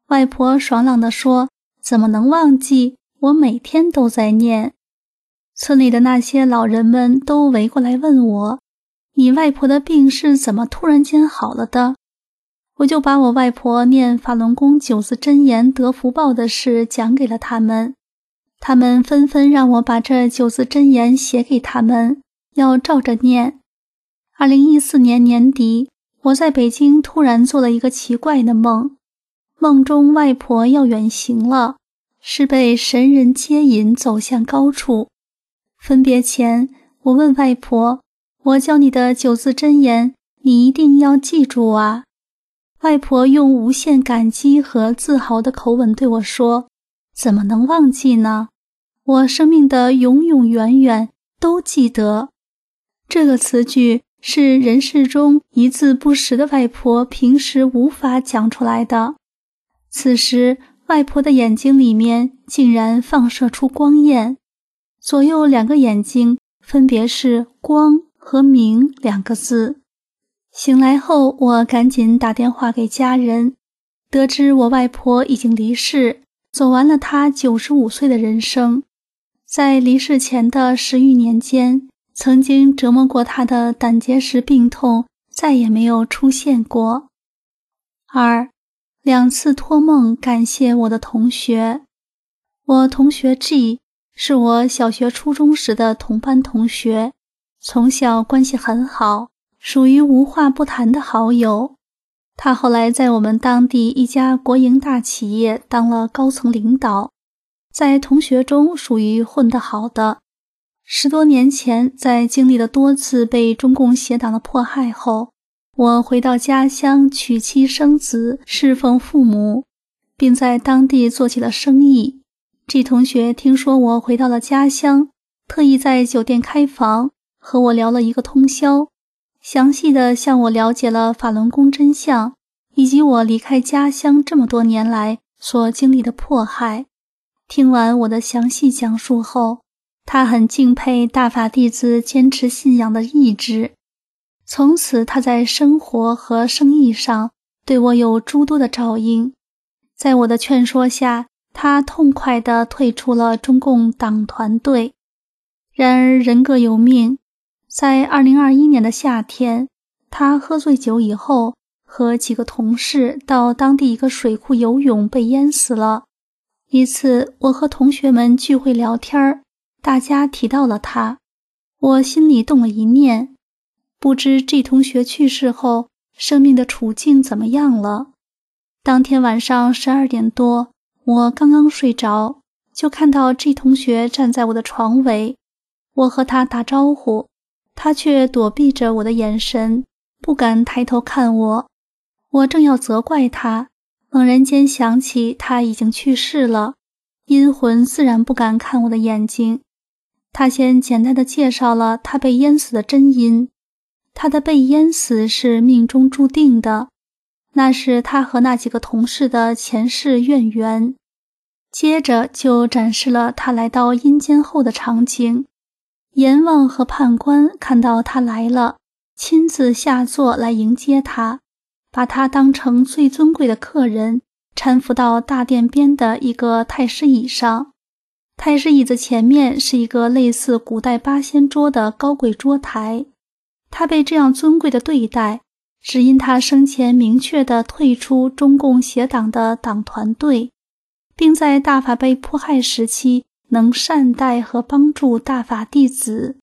外婆爽朗地说，怎么能忘记，我每天都在念。村里的那些老人们都围过来问我，你外婆的病是怎么突然间好了的？我就把我外婆念法轮功九字真言得福报的事讲给了他们，他们纷纷让我把这九字真言写给他们，要照着念。二零一四年年底，我在北京突然做了一个奇怪的梦，梦中外婆要远行了，是被神人接引走向高处。分别前，我问外婆，我教你的九字真言，你一定要记住啊。外婆用无限感激和自豪的口吻对我说，怎么能忘记呢？我生命的永永远远都记得。这个词句是人世中一字不识的外婆平时无法讲出来的。此时外婆的眼睛里面竟然放射出光焰，左右两个眼睛分别是光和明两个字。醒来后，我赶紧打电话给家人，得知我外婆已经离世，走完了她九十五岁的人生。在离世前的十余年间，曾经折磨过她的胆结石病痛再也没有出现过。二，两次托梦感谢我的同学。我同学 G 是我小学初中时的同班同学，从小关系很好，属于无话不谈的好友。他后来在我们当地一家国营大企业当了高层领导，在同学中属于混得好的。十多年前，在经历了多次被中共邪党的迫害后，我回到家乡娶妻生子，侍奉父母，并在当地做起了生意。G 同学听说我回到了家乡，特意在酒店开房，和我聊了一个通宵，详细地向我了解了法轮功真相，以及我离开家乡这么多年来所经历的迫害。听完我的详细讲述后，他很敬佩大法弟子坚持信仰的意志。从此他在生活和生意上对我有诸多的照应。在我的劝说下，他痛快地退出了中共党团队。然而人各有命，在二零二一年的夏天，他喝醉酒以后，和几个同事到当地一个水库游泳，被淹死了。一次我和同学们聚会聊天，大家提到了他，我心里动了一念，不知 G 同学去世后生命的处境怎么样了。当天晚上十二点多，我刚刚睡着，就看到 G 同学站在我的床尾，我和他打招呼，他却躲避着我的眼神，不敢抬头看我。我正要责怪他，猛然间想起他已经去世了，阴魂自然不敢看我的眼睛。他先简单地介绍了他被淹死的真因。他的被淹死是命中注定的，那是他和那几个同事的前世怨缘。接着就展示了他来到阴间后的场景。阎王和判官看到他来了，亲自下座来迎接他，把他当成最尊贵的客人，搀扶到大殿边的一个太师椅上。太师椅子前面是一个类似古代八仙桌的高贵桌台。他被这样尊贵的对待，只因他生前明确地退出中共邪党的党团队，并在大法被迫害时期能善待和帮助大法弟子。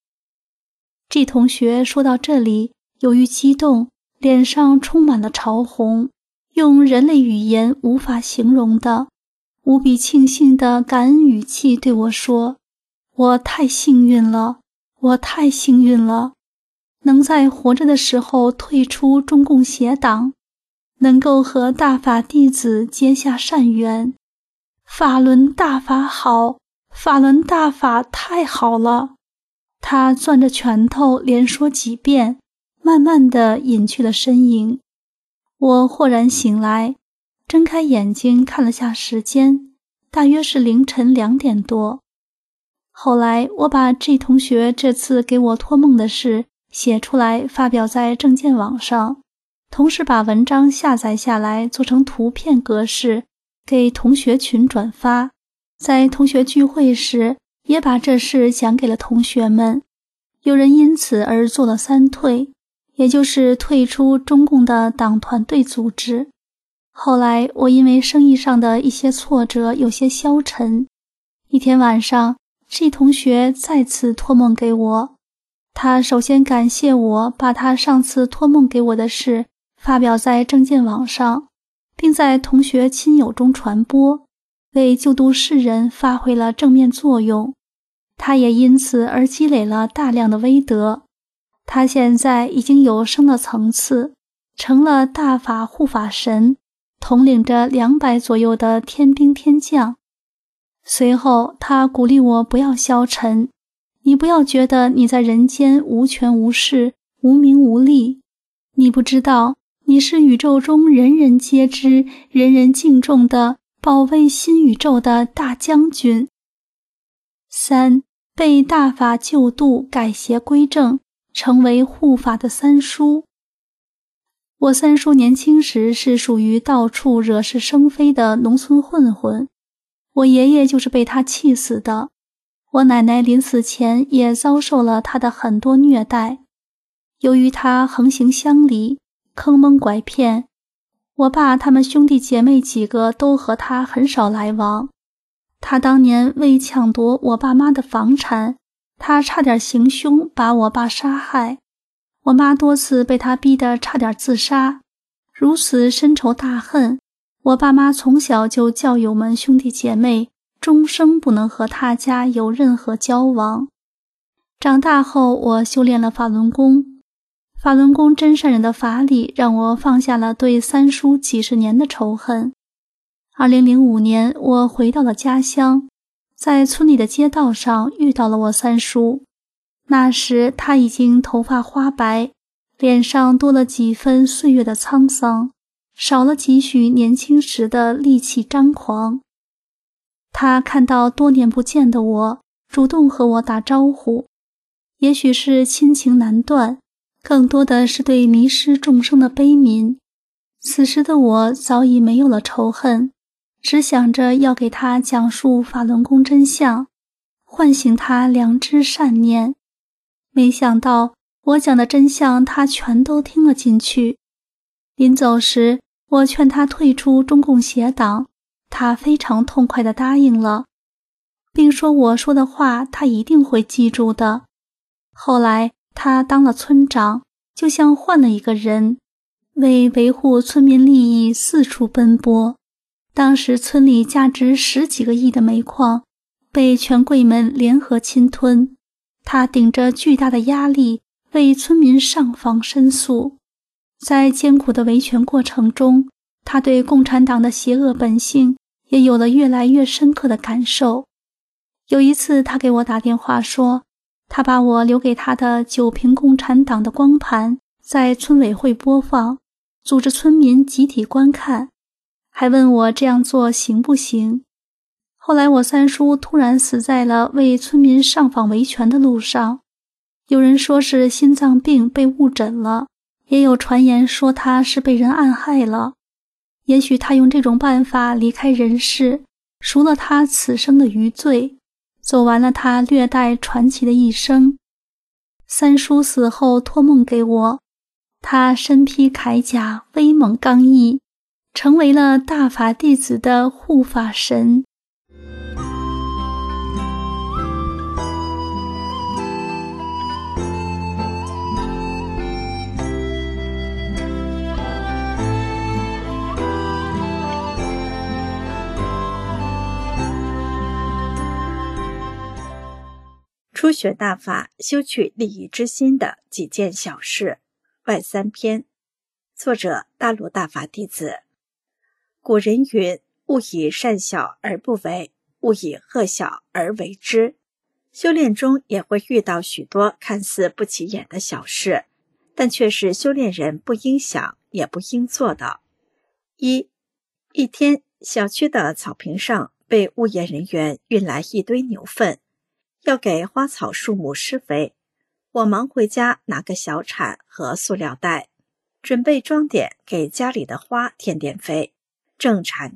G 同学说到这里，由于激动，脸上充满了潮红，用人类语言无法形容的无比庆幸的感恩语气对我说，我太幸运了，我太幸运了，能在活着的时候退出中共邪党，能够和大法弟子结下善缘。法轮大法好，法轮大法太好了。他攥着拳头连说几遍，慢慢地隐去了身影。我豁然醒来，睁开眼睛看了下时间，大约是凌晨两点多。后来我把 G 同学这次给我托梦的事写出来发表在证件网上，同时把文章下载下来做成图片格式， 给同学群转发，在同学聚会时也把这事讲给了同学们。有人因此而做了三退，也就是退出中共的党团队组织。后来我因为生意上的一些挫折有些消沉，一天晚上 G 同学再次托梦给我，他首先感谢我把他上次托梦给我的事发表在证件网上，并在同学亲友中传播，为救度世人发挥了正面作用。他也因此而积累了大量的威德，他现在已经有升了层次，成了大法护法神，统领着两百左右的天兵天将。随后他鼓励我不要消沉，你不要觉得你在人间无权无势，无名无利，你不知道你是宇宙中人人皆知，人人敬重的保卫新宇宙的大将军。三、被大法救度，改邪归正，成为护法的三叔。我三叔年轻时是属于到处惹是生非的农村混混，我爷爷就是被他气死的。我奶奶临死前也遭受了他的很多虐待。由于他横行乡里，坑蒙拐骗，我爸他们兄弟姐妹几个都和他很少来往。他当年为抢夺我爸妈的房产，他差点行凶把我爸杀害。我妈多次被他逼得差点自杀。如此深仇大恨，我爸妈从小就教育我们兄弟姐妹终生不能和他家有任何交往。长大后我修炼了法轮功，法轮功真善忍的法理让我放下了对三叔几十年的仇恨。二零零五年我回到了家乡，在村里的街道上遇到了我三叔。那时他已经头发花白，脸上多了几分岁月的沧桑，少了几许年轻时的戾气张狂。他看到多年不见的我，主动和我打招呼，也许是亲情难断，更多的是对迷失众生的悲悯。此时的我早已没有了仇恨，只想着要给他讲述法轮功真相，唤醒他良知善念。没想到我讲的真相他全都听了进去。临走时，我劝他退出中共邪党，他非常痛快地答应了，并说我说的话他一定会记住的。后来他当了村长，就像换了一个人，为维护村民利益四处奔波。当时村里价值十几个亿的煤矿被权贵们联合侵吞，他顶着巨大的压力为村民上访申诉。在艰苦的维权过程中，他对共产党的邪恶本性也有了越来越深刻的感受。有一次他给我打电话说，他把我留给他的九瓶共产党的光盘在村委会播放，组织村民集体观看，还问我这样做行不行。后来我三叔突然死在了为村民上访维权的路上，有人说是心脏病被误诊了，也有传言说他是被人暗害了。也许他用这种办法离开人世，赎了他此生的余罪，走完了他略带传奇的一生。三叔死后托梦给我，他身披铠甲，威猛刚毅，成为了大法弟子的护法神。 初学大法，修取利益之心的几件小事，外三篇。作者：大陆大法弟子。古人云：勿以善小而不为，勿以恶小而为之。修炼中也会遇到许多看似不起眼的小事，但却是修炼人不应想也不应做的。一，一天，小区的草坪上被物业人员运来一堆牛粪，要给花草树木施肥。我忙回家拿个小铲和塑料袋，准备装点给家里的花添点肥。正铲着，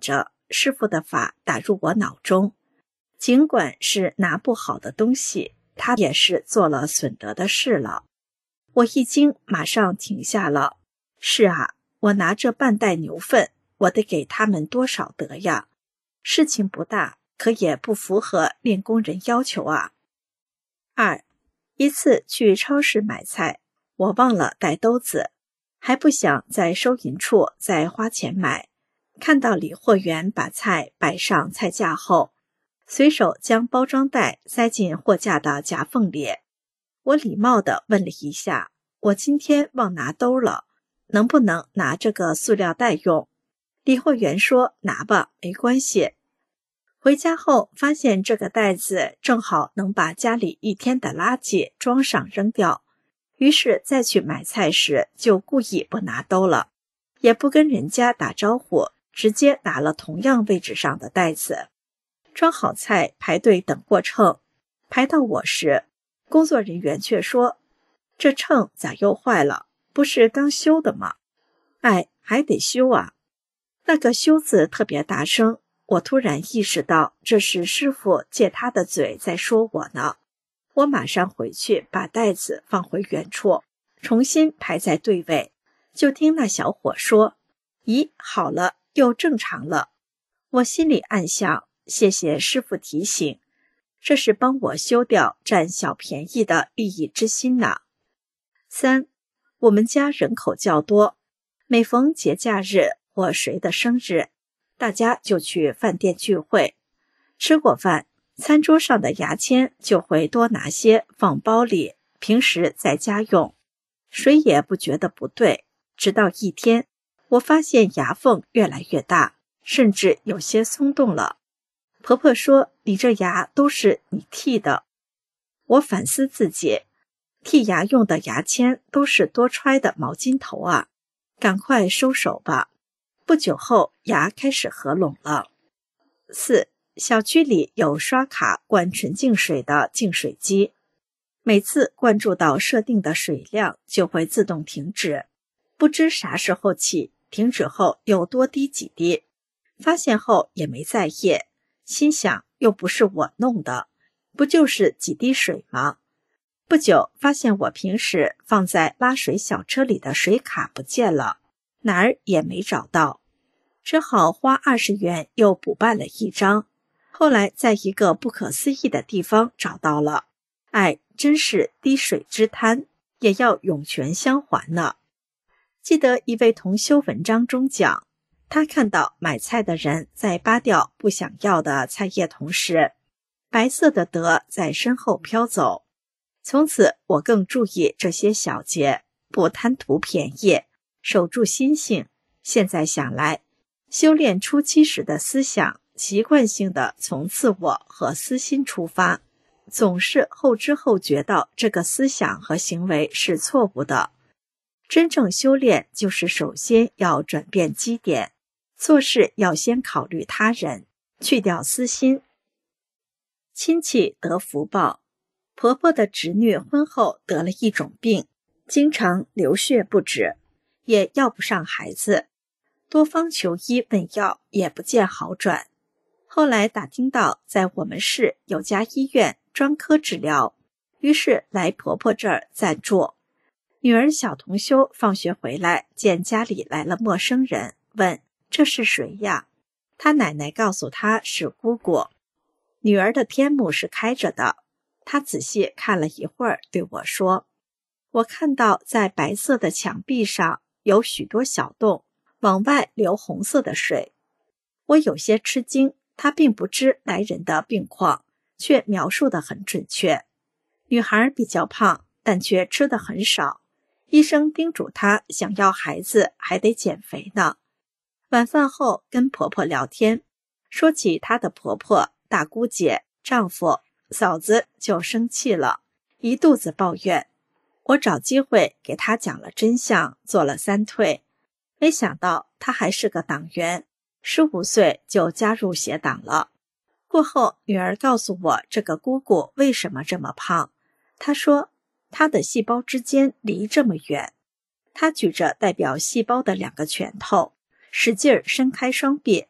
师父的法打入我脑中，尽管是拿不好的东西，他也是做了损德的事了。我一惊，马上停下了。是啊，我拿着半袋牛粪，我得给他们多少德呀？事情不大，可也不符合练功人要求啊。二，一次去超市买菜，我忘了带兜子，还不想在收银处再花钱买。看到理货员把菜摆上菜架后，随手将包装袋塞进货架的夹缝里。我礼貌地问了一下，我今天忘拿兜了，能不能拿这个塑料袋用？理货员说拿吧，没关系。回家后发现这个袋子正好能把家里一天的垃圾装上扔掉，于是再去买菜时就故意不拿兜了，也不跟人家打招呼，直接拿了同样位置上的袋子。装好菜排队等过秤，排到我时，工作人员却说，这秤咋又坏了？不是刚修的吗？哎，还得修啊。那个修字特别大声，我突然意识到这是师父借他的嘴在说我呢。我马上回去把袋子放回原处，重新排在队位，就听那小伙说，咦，好了，又正常了。我心里暗想，谢谢师父提醒，这是帮我修掉占小便宜的利益之心呢。三，我们家人口较多，每逢节假日或谁的生日，大家就去饭店聚会。吃过饭，餐桌上的牙签就会多拿些放包里，平时在家用，谁也不觉得不对。直到一天，我发现牙缝越来越大，甚至有些松动了。婆婆说，你这牙都是你剔的。我反思自己，剔牙用的牙签都是多揣的毛巾头啊，赶快收手吧。不久后，牙开始合拢了。四，小区里有刷卡灌纯净水的净水机，每次灌注到设定的水量就会自动停止，不知啥时候起，停止后又多滴几滴。发现后也没在意，心想又不是我弄的，不就是几滴水吗？不久发现我平时放在拉水小车里的水卡不见了，哪儿也没找到，只好花二十元又补办了一张。后来在一个不可思议的地方找到了，哎，真是滴水之滩，也要涌泉相还呢。记得一位同修文章中讲，他看到买菜的人在扒掉不想要的菜叶同时，白色的德在身后飘走。从此我更注意这些小节，不贪图便宜，守住心性。现在想来，修炼初期时的思想习惯性的从自我和私心出发，总是后知后觉到这个思想和行为是错误的。真正修炼就是首先要转变基点，做事要先考虑他人，去掉私心。亲戚得福报，婆婆的侄女婚后得了一种病，经常流血不止，也要不上孩子，多方求医问药也不见好转。后来打听到在我们市有家医院专科治疗，于是来婆婆这儿暂住。女儿小同修放学回来，见家里来了陌生人，问这是谁呀？她奶奶告诉她是姑姑。女儿的天目是开着的，她仔细看了一会儿，对我说，我看到在白色的墙壁上有许多小洞，往外流红色的水。我有些吃惊，她并不知来人的病况，却描述得很准确。女孩比较胖，但却吃得很少，医生叮嘱她想要孩子还得减肥呢。晚饭后跟婆婆聊天，说起她的婆婆、大姑姐、丈夫、嫂子就生气了，一肚子抱怨。我找机会给她讲了真相，做了三退。没想到她还是个党员，十五岁就加入邪党了。过后女儿告诉我这个姑姑为什么这么胖，她说她的细胞之间离这么远，她举着代表细胞的两个拳头，使劲伸开双臂，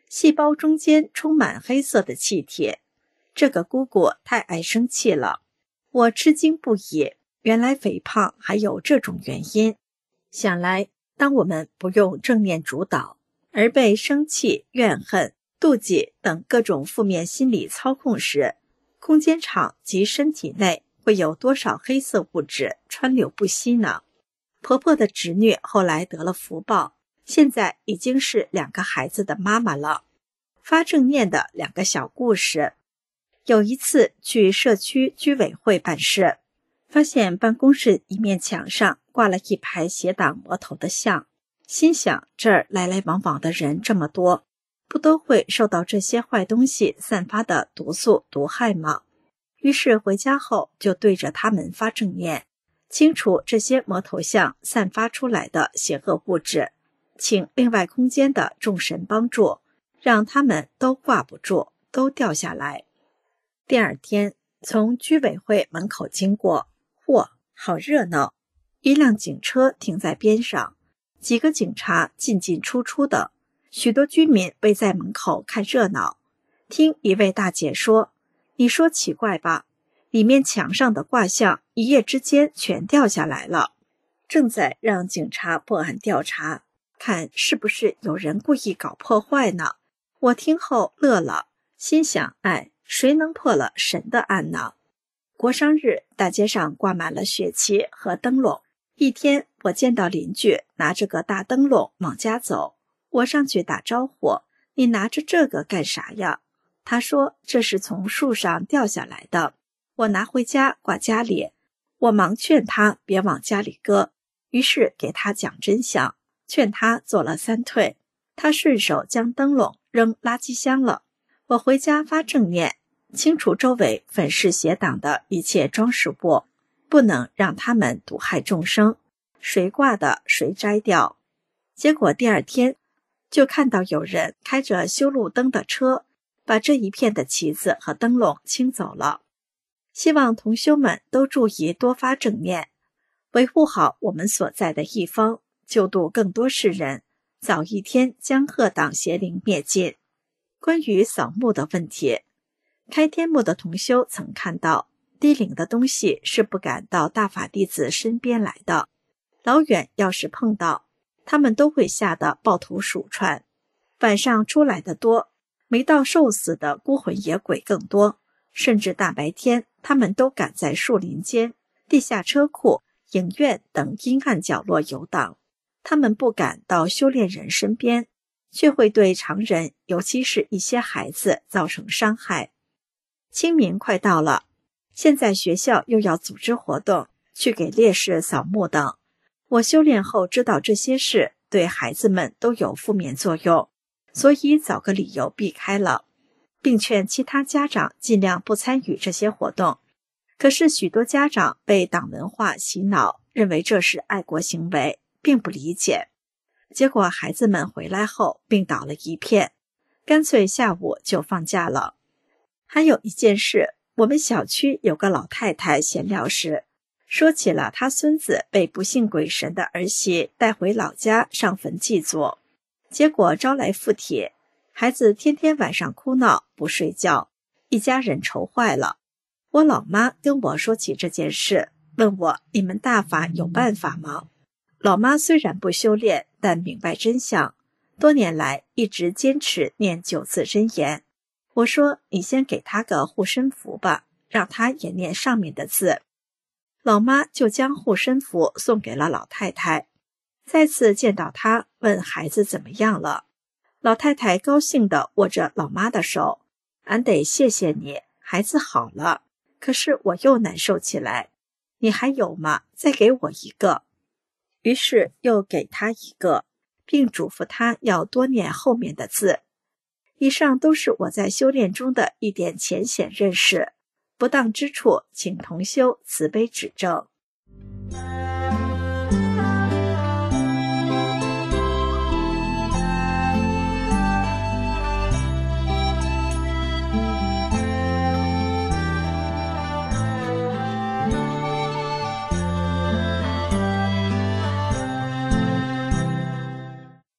细胞中间充满黑色的气体。这个姑姑太爱生气了，我吃惊不已，原来肥胖还有这种原因。想来，当我们不用正念主导，而被生气、怨恨、妒忌等各种负面心理操控时，空间场及身体内会有多少黑色物质川流不息呢？婆婆的侄女后来得了福报，现在已经是两个孩子的妈妈了。发正念的两个小故事。有一次去社区居委会办事，发现办公室一面墙上挂了一排邪党魔头的像，心想这儿来来往往的人这么多，不都会受到这些坏东西散发的毒素毒害吗？于是回家后就对着他们发正念，清除这些魔头像散发出来的邪恶物质，请另外空间的众神帮助，让他们都挂不住，都掉下来。第二天从居委会门口经过，嚯，好热闹！一辆警车停在边上，几个警察进进出出的，许多居民围在门口看热闹。听一位大姐说，你说奇怪吧，里面墙上的挂像一夜之间全掉下来了，正在让警察破案调查，看是不是有人故意搞破坏呢。我听后乐了，心想，哎，谁能破了神的案呢？国殇日，大街上挂满了血旗和灯笼。一天，我见到邻居拿着个大灯笼往家走，我上去打招呼，你拿着这个干啥呀？他说这是从树上掉下来的，我拿回家挂家里。我忙劝他别往家里搁，于是给他讲真相，劝他做了三退。他顺手将灯笼扔垃圾箱了。我回家发正念，清除周围粉饰邪党的一切装饰物，不能让他们毒害众生，谁挂的谁摘掉。结果第二天就看到有人开着修路灯的车，把这一片的旗子和灯笼清走了。希望同修们都注意多发正念，维护好我们所在的一方，救度更多世人，早一天将恶党邪灵灭尽。关于扫墓的问题，开天墓的同修曾看到低灵的东西是不敢到大法弟子身边来的，老远要是碰到，他们都会吓得抱头鼠窜。晚上出来的多，没到受死的孤魂野鬼更多，甚至大白天他们都敢在树林间、地下车库、影院等阴暗角落游荡。他们不敢到修炼人身边，却会对常人，尤其是一些孩子造成伤害。清明快到了，现在学校又要组织活动，去给烈士扫墓等。我修炼后知道这些事对孩子们都有负面作用，所以找个理由避开了，并劝其他家长尽量不参与这些活动。可是许多家长被党文化洗脑，认为这是爱国行为，并不理解。结果孩子们回来后病倒了一片，干脆下午就放假了。还有一件事，我们小区有个老太太闲聊时，说起了她孙子被不信鬼神的儿媳带回老家上坟祭祖，结果招来附体，孩子天天晚上哭闹不睡觉，一家人愁坏了。我老妈跟我说起这件事，问我你们大法有办法吗？老妈虽然不修炼，但明白真相，多年来一直坚持念九字真言。我说你先给他个护身符吧，让他也念上面的字。老妈就将护身符送给了老太太。再次见到她，问孩子怎么样了。老太太高兴地握着老妈的手，俺得谢谢你，孩子好了，可是我又难受起来，你还有吗？再给我一个。于是又给他一个，并嘱咐他要多念后面的字。以上都是我在修炼中的一点浅显认识，不当之处请同修慈悲指正。 还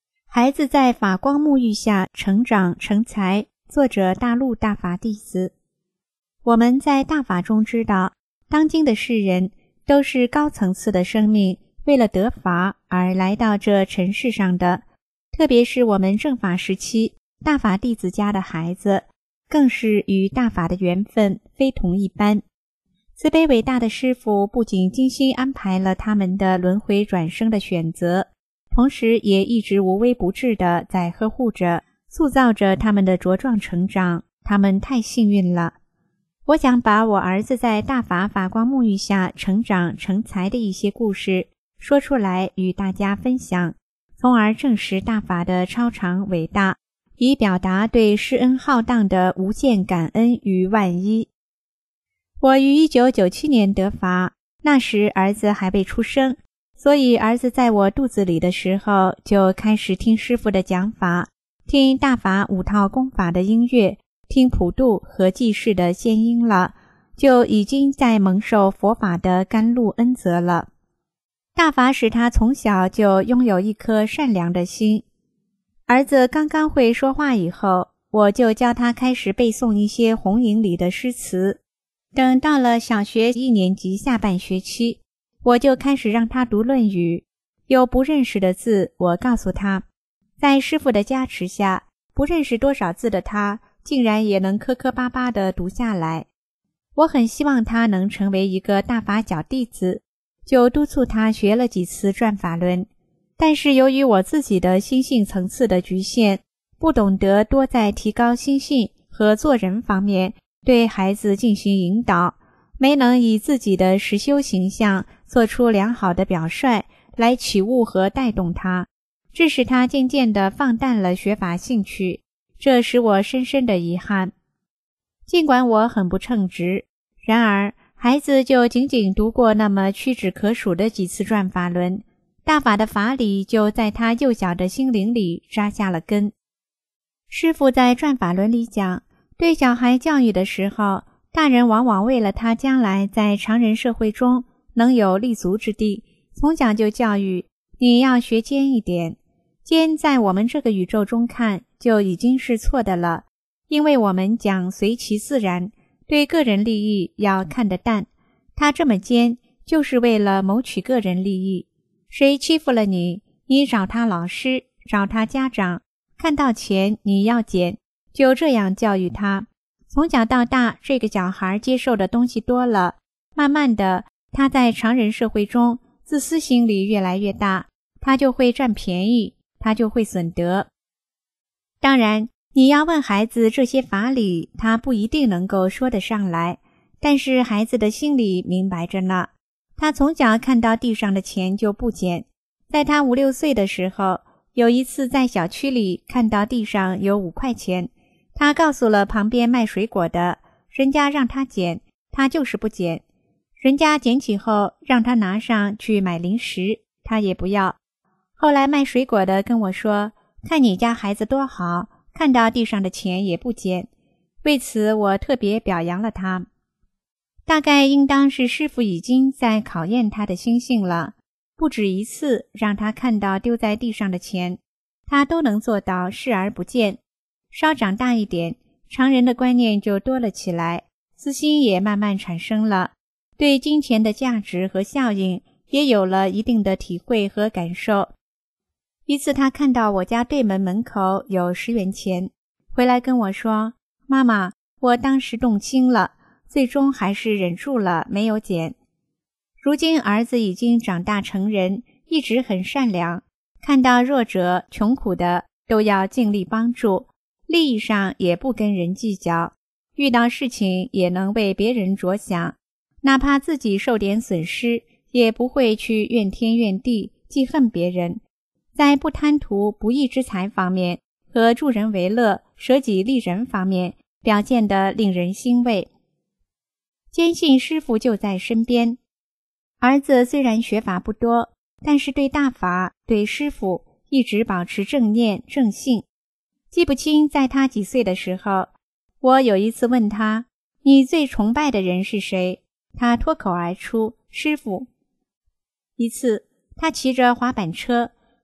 儿子在法光沐浴下成长成才，作者大陆大法弟子。我们在大法中知道，当今的世人都是高层次的生命，为了得法而来到这尘世上的，特别是我们正法时期大法弟子家的孩子，更是与大法的缘分非同一般。慈悲伟大的师父不仅精心安排了他们的轮回转生的选择，同时也一直无微不至地在呵护着、塑造着他们的茁壮成长。他们太幸运了。我想把我儿子在大法法光沐浴下成长成才的一些故事说出来与大家分享，从而证实大法的超常伟大，以表达对施恩浩荡的无限感恩与万一。我于一九九七年得法，那时儿子还未出生，所以儿子在我肚子里的时候就开始听师父的讲法，听大法五套功法的音乐，听普度和济世的仙音了，就已经在蒙受佛法的甘露恩泽了。大法使他从小就拥有一颗善良的心。儿子刚刚会说话以后，我就教他开始背诵一些红影里的诗词。等到了小学一年级下半学期，我就开始让他读《论语》，有不认识的字，我告诉他，在师父的加持下，不认识多少字的他，竟然也能磕磕巴巴地读下来。我很希望他能成为一个大法小弟子，就督促他学了几次转法轮。但是由于我自己的心性层次的局限，不懂得多在提高心性和做人方面对孩子进行引导，没能以自己的实修形象做出良好的表率来启悟和带动他，致使他渐渐地放淡了学法兴趣，这使我深深的遗憾。尽管我很不称职，然而孩子就仅仅读过那么屈指可数的几次转法轮，大法的法理就在他幼小的心灵里扎下了根。师父在转法轮里讲，对小孩教育的时候，大人往往为了他将来在常人社会中能有立足之地，从小就教育你要学尖一点。尖在我们这个宇宙中看就已经是错的了，因为我们讲随其自然，对个人利益要看得淡。他这么尖就是为了谋取个人利益，谁欺负了你，你找他老师，找他家长，看到钱你要捡，就这样教育他。从小到大，这个小孩接受的东西多了，慢慢的他在常人社会中自私心理越来越大，他就会占便宜，他就会损德。当然你要问孩子这些法理，他不一定能够说得上来，但是孩子的心里明白着呢。他从小看到地上的钱就不捡，在他五六岁的时候，有一次在小区里看到地上有五块钱，他告诉了旁边卖水果的，人家让他捡，他就是不捡。人家捡起后让他拿上去买零食，他也不要。后来卖水果的跟我说，看你家孩子多好，看到地上的钱也不捡。为此我特别表扬了他。大概应当是师父已经在考验他的心性了，不止一次让他看到丢在地上的钱，他都能做到视而不见。稍长大一点，常人的观念就多了起来，私心也慢慢产生了，对金钱的价值和效应也有了一定的体会和感受。一次他看到我家对门门口有十元钱，回来跟我说，妈妈，我当时动心了，最终还是忍住了，没有捡。如今儿子已经长大成人，一直很善良，看到弱者穷苦的都要尽力帮助，利益上也不跟人计较，遇到事情也能为别人着想，哪怕自己受点损失，也不会去怨天怨地，记恨别人。在不贪图不义之财方面和助人为乐、舍己利人方面表现得令人欣慰。坚信师父就在身边。儿子虽然学法不多，但是对大法、对师父一直保持正念正信。记不清在他几岁的时候，我有一次问他，你最崇拜的人是谁？他脱口而出，师父。一次他骑着滑板车，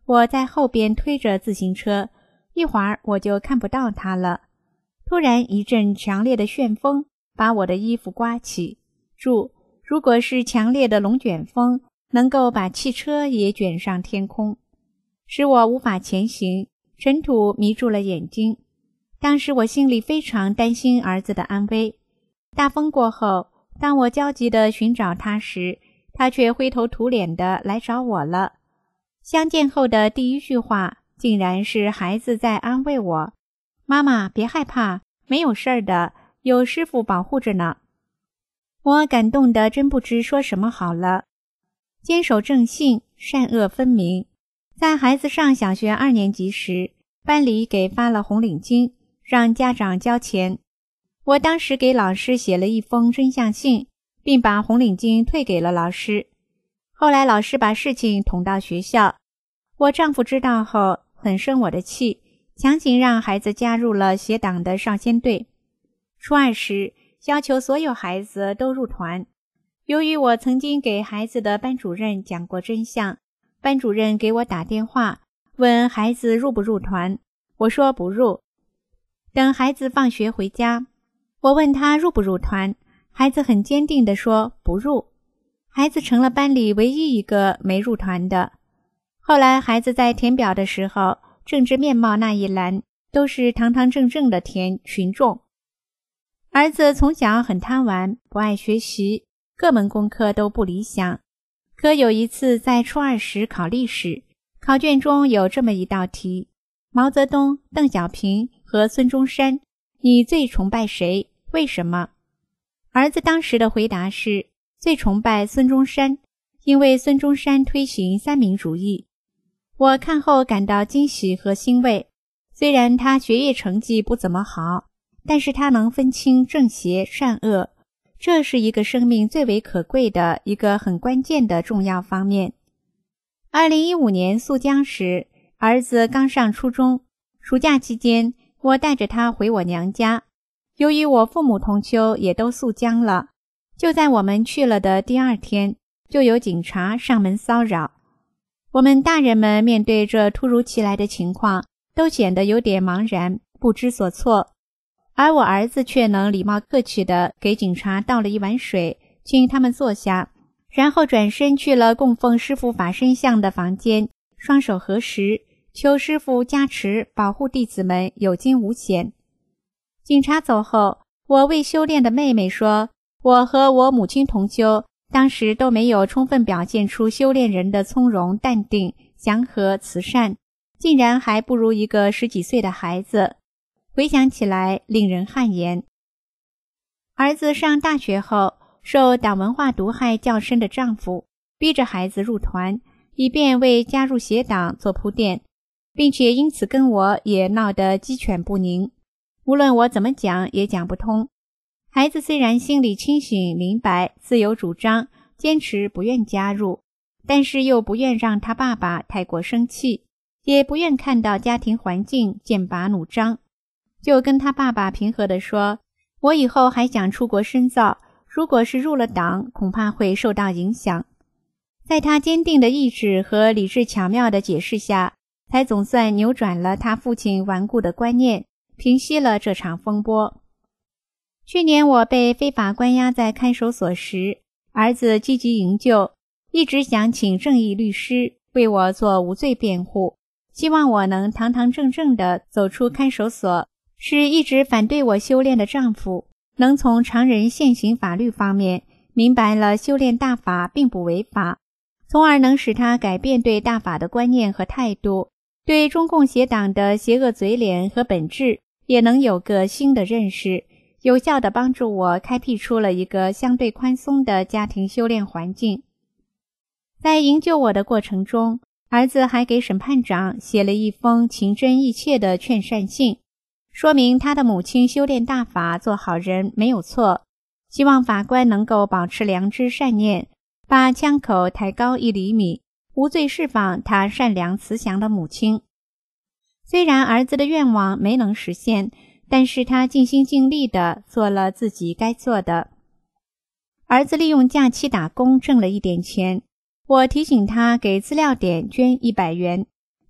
我在后边推着自行车，一会儿我就看不到他了。突然一阵强烈的旋风把我的衣服刮起，注，如果是强烈的龙卷风，能够把汽车也卷上天空，使我无法前行，尘土迷住了眼睛。当时我心里非常担心儿子的安危。大风过后，当我焦急地寻找他时，他却灰头土脸地来找我了。相见后的第一句话竟然是孩子在安慰我，妈妈别害怕，没有事儿的，有师傅保护着呢。我感动得真不知说什么好了。坚守正信，善恶分明。在孩子上小学二年级时，班里给发了红领巾，让家长交钱。我当时给老师写了一封真相信，并把红领巾退给了老师。后来老师把事情捅到学校，我丈夫知道后很生我的气，强行让孩子加入了协党的少先队。初二时，要求所有孩子都入团。由于我曾经给孩子的班主任讲过真相，班主任给我打电话问孩子入不入团，我说不入。等孩子放学回家，我问他入不入团，孩子很坚定地说不入。孩子成了班里唯一一个没入团的。后来孩子在填表的时候，政治面貌那一栏都是堂堂正正的填群众。儿子从小很贪玩，不爱学习，各门功课都不理想。可有一次在初二时考历史，考卷中有这么一道题：毛泽东、邓小平和孙中山，你最崇拜谁？为什么？儿子当时的回答是最崇拜孙中山，因为孙中山推行三民主义。我看后感到惊喜和欣慰，虽然他学业成绩不怎么好，但是他能分清正邪善恶，这是一个生命最为可贵的一个很关键的重要方面。二零一五年溯江时，儿子刚上初中，暑假期间我带着他回我娘家。由于我父母同丘也都溯江了，就在我们去了的第二天，就有警察上门骚扰。我们大人们面对这突如其来的情况，都显得有点茫然，不知所措。而我儿子却能礼貌客气地给警察倒了一碗水，请他们坐下，然后转身去了供奉师父法身像的房间，双手合十，求师父加持，保护弟子们有惊无险。警察走后，我为修炼的妹妹说，我和我母亲同修，当时都没有充分表现出修炼人的从容、淡定、祥和、慈善，竟然还不如一个十几岁的孩子。回想起来，令人汗颜。儿子上大学后，受党文化毒害较深的丈夫逼着孩子入团，以便为加入协党做铺垫，并且因此跟我也闹得鸡犬不宁。无论我怎么讲也讲不通。孩子虽然心里清醒明白，自有主张，坚持不愿加入，但是又不愿让他爸爸太过生气，也不愿看到家庭环境剑拔弩张，就跟他爸爸平和地说，我以后还想出国深造，如果是入了党，恐怕会受到影响。在他坚定的意志和理智巧妙的解释下，才总算扭转了他父亲顽固的观念，平息了这场风波。去年我被非法关押在看守所时，儿子积极营救，一直想请正义律师为我做无罪辩护，希望我能堂堂正正地走出看守所，使一直反对我修炼的丈夫能从常人现行法律方面明白了修炼大法并不违法，从而能使他改变对大法的观念和态度，对中共邪党的邪恶嘴脸和本质也能有个新的认识，有效地帮助我开辟出了一个相对宽松的家庭修炼环境。在营救我的过程中，儿子还给审判长写了一封情真意切的劝善信，说明他的母亲修炼大法做好人没有错，希望法官能够保持良知善念，把枪口抬高一厘米，无罪释放他善良慈祥的母亲。虽然儿子的愿望没能实现，但是他尽心尽力地做了自己该做的。儿子利用假期打工挣了一点钱，我提醒他给资料点捐一百元，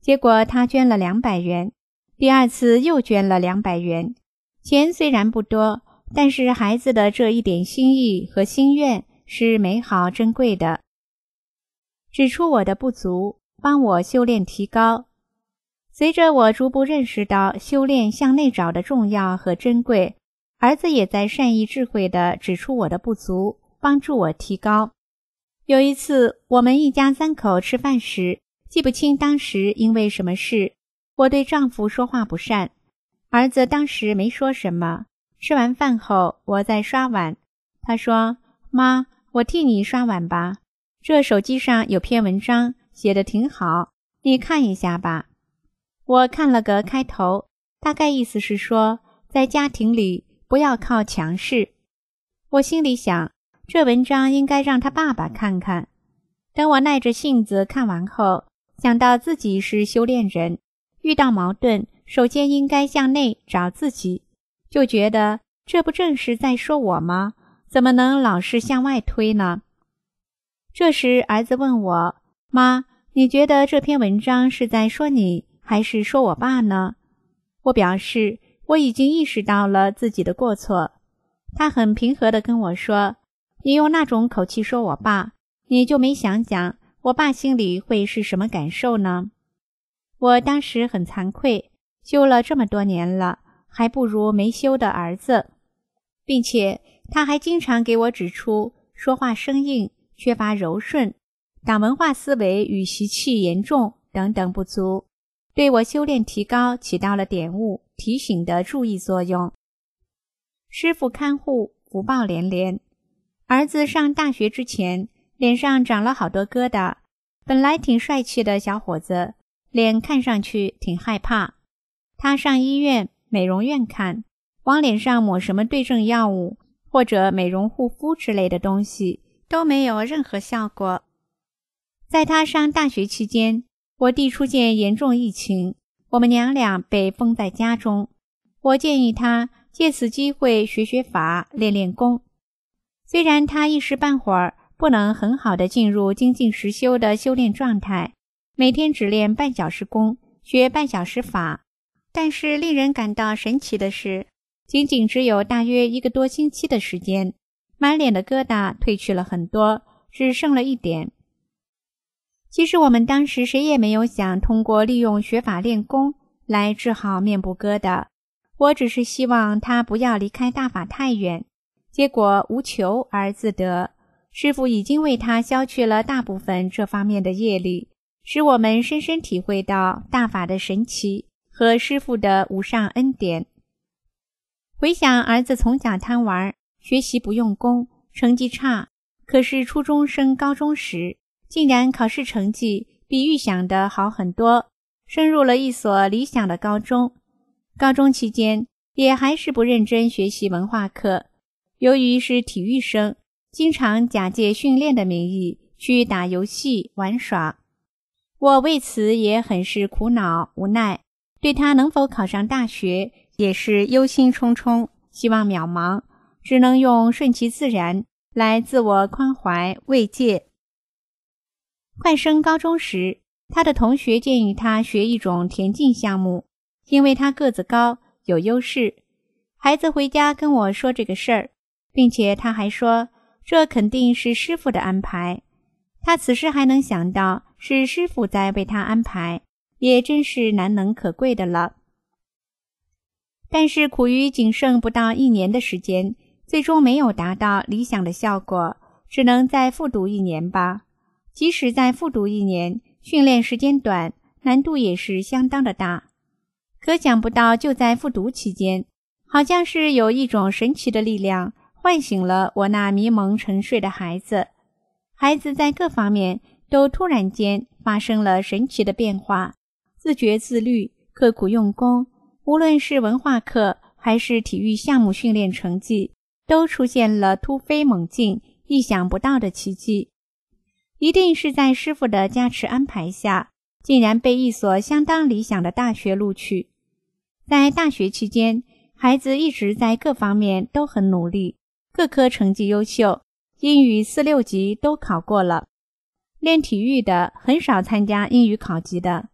结果他捐了两百元，第二次又捐了两百元。钱虽然不多，但是孩子的这一点心意和心愿是美好珍贵的，指出我的不足，帮我修炼提高。随着我逐步认识到修炼向内找的重要和珍贵，儿子也在善意智慧地指出我的不足，帮助我提高。有一次我们一家三口吃饭时，记不清当时因为什么事，我对丈夫说话不善，儿子当时没说什么。吃完饭后，我在刷碗，他说：妈，我替你刷碗吧，这手机上有篇文章写得挺好，你看一下吧。我看了个开头，大概意思是说，在家庭里不要靠强势。我心里想，这文章应该让他爸爸看看。等我耐着性子看完后，想到自己是修炼人，遇到矛盾，首先应该向内找自己，就觉得这不正是在说我吗？怎么能老是向外推呢？这时儿子问我：妈，你觉得这篇文章是在说你，还是说我爸呢？我表示我已经意识到了自己的过错。他很平和地跟我说：你用那种口气说我爸，你就没想想我爸心里会是什么感受呢？我当时很惭愧，修了这么多年了，还不如没修的儿子，并且他还经常给我指出说话生硬，缺乏柔顺，党文化思维与习气严重等等不足，对我修炼提高起到了点悟、提醒的注意作用。师父看护，福报连连。儿子上大学之前，脸上长了好多疙瘩，本来挺帅气的小伙子，脸看上去挺害怕。他上医院、美容院看，往脸上抹什么对症药物或者美容护肤之类的东西，都没有任何效果。在他上大学期间，我弟出现严重疫情，我们娘俩被封在家中。我建议他借此机会学学法，练练功。虽然他一时半会儿不能很好地进入精进实修的修炼状态，每天只练半小时功，学半小时法，但是令人感到神奇的是，仅仅只有大约一个多星期的时间，满脸的疙瘩褪去了很多，只剩了一点。其实我们当时谁也没有想通过利用学法练功来治好面部疙瘩，我只是希望他不要离开大法太远。结果无求而自得，师父已经为他消去了大部分这方面的业力，使我们深深体会到大法的神奇和师父的无上恩典。回想儿子从小贪玩，学习不用功，成绩差，可是初中升高中时，竟然考试成绩比预想的好很多，升入了一所理想的高中。高中期间也还是不认真学习文化课，由于是体育生，经常假借训练的名义去打游戏玩耍。我为此也很是苦恼无奈，对他能否考上大学也是忧心忡忡，希望渺茫，只能用顺其自然来自我宽怀慰藉。快升高中时，他的同学建议他学一种田径项目，因为他个子高，有优势。孩子回家跟我说这个事儿，并且他还说，这肯定是师父的安排。他此时还能想到是师父在为他安排，也真是难能可贵的了。但是苦于仅剩不到一年的时间，最终没有达到理想的效果，只能再复读一年吧。即使再复读一年，训练时间短，难度也是相当的大。可想不到就在复读期间，好像是有一种神奇的力量唤醒了我那迷蒙沉睡的孩子。孩子在各方面都突然间发生了神奇的变化，自觉自律，刻苦用功，无论是文化课还是体育项目训练成绩，都出现了突飞猛进、意想不到的奇迹。一定是在师父的加持安排下，竟然被一所相当理想的大学录取。在大学期间，孩子一直在各方面都很努力，各科成绩优秀，英语四六级都考过了。练体育的很少参加英语考级的，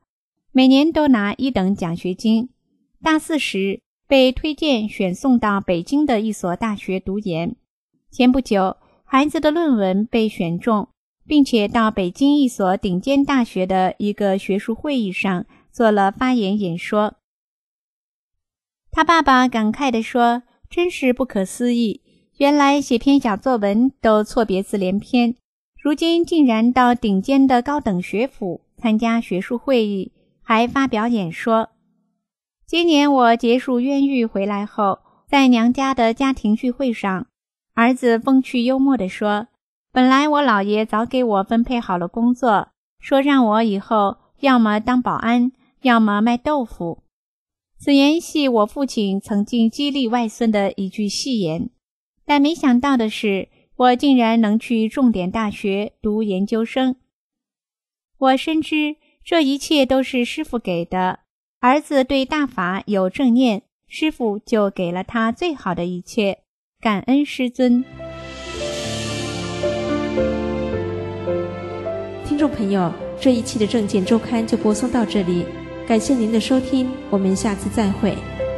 每年都拿一等奖学金。大四时被推荐选送到北京的一所大学读研。前不久，孩子的论文被选中，并且到北京一所顶尖大学的一个学术会议上做了发言演说。他爸爸感慨地说，真是不可思议，原来写篇小作文都错别字连篇，如今竟然到顶尖的高等学府参加学术会议，还发表演说。今年我结束冤狱回来后，在娘家的家庭聚会上，儿子风趣幽默地说，本来我姥爷早给我分配好了工作，说让我以后要么当保安，要么卖豆腐。此言系我父亲曾经激励外孙的一句戏言，但没想到的是，我竟然能去重点大学读研究生。我深知这一切都是师父给的，儿子对大法有正念，师父就给了他最好的一切，感恩师尊。 听众朋友，这一期的证件周刊就播送到这里，感谢您的收听，我们下次再会。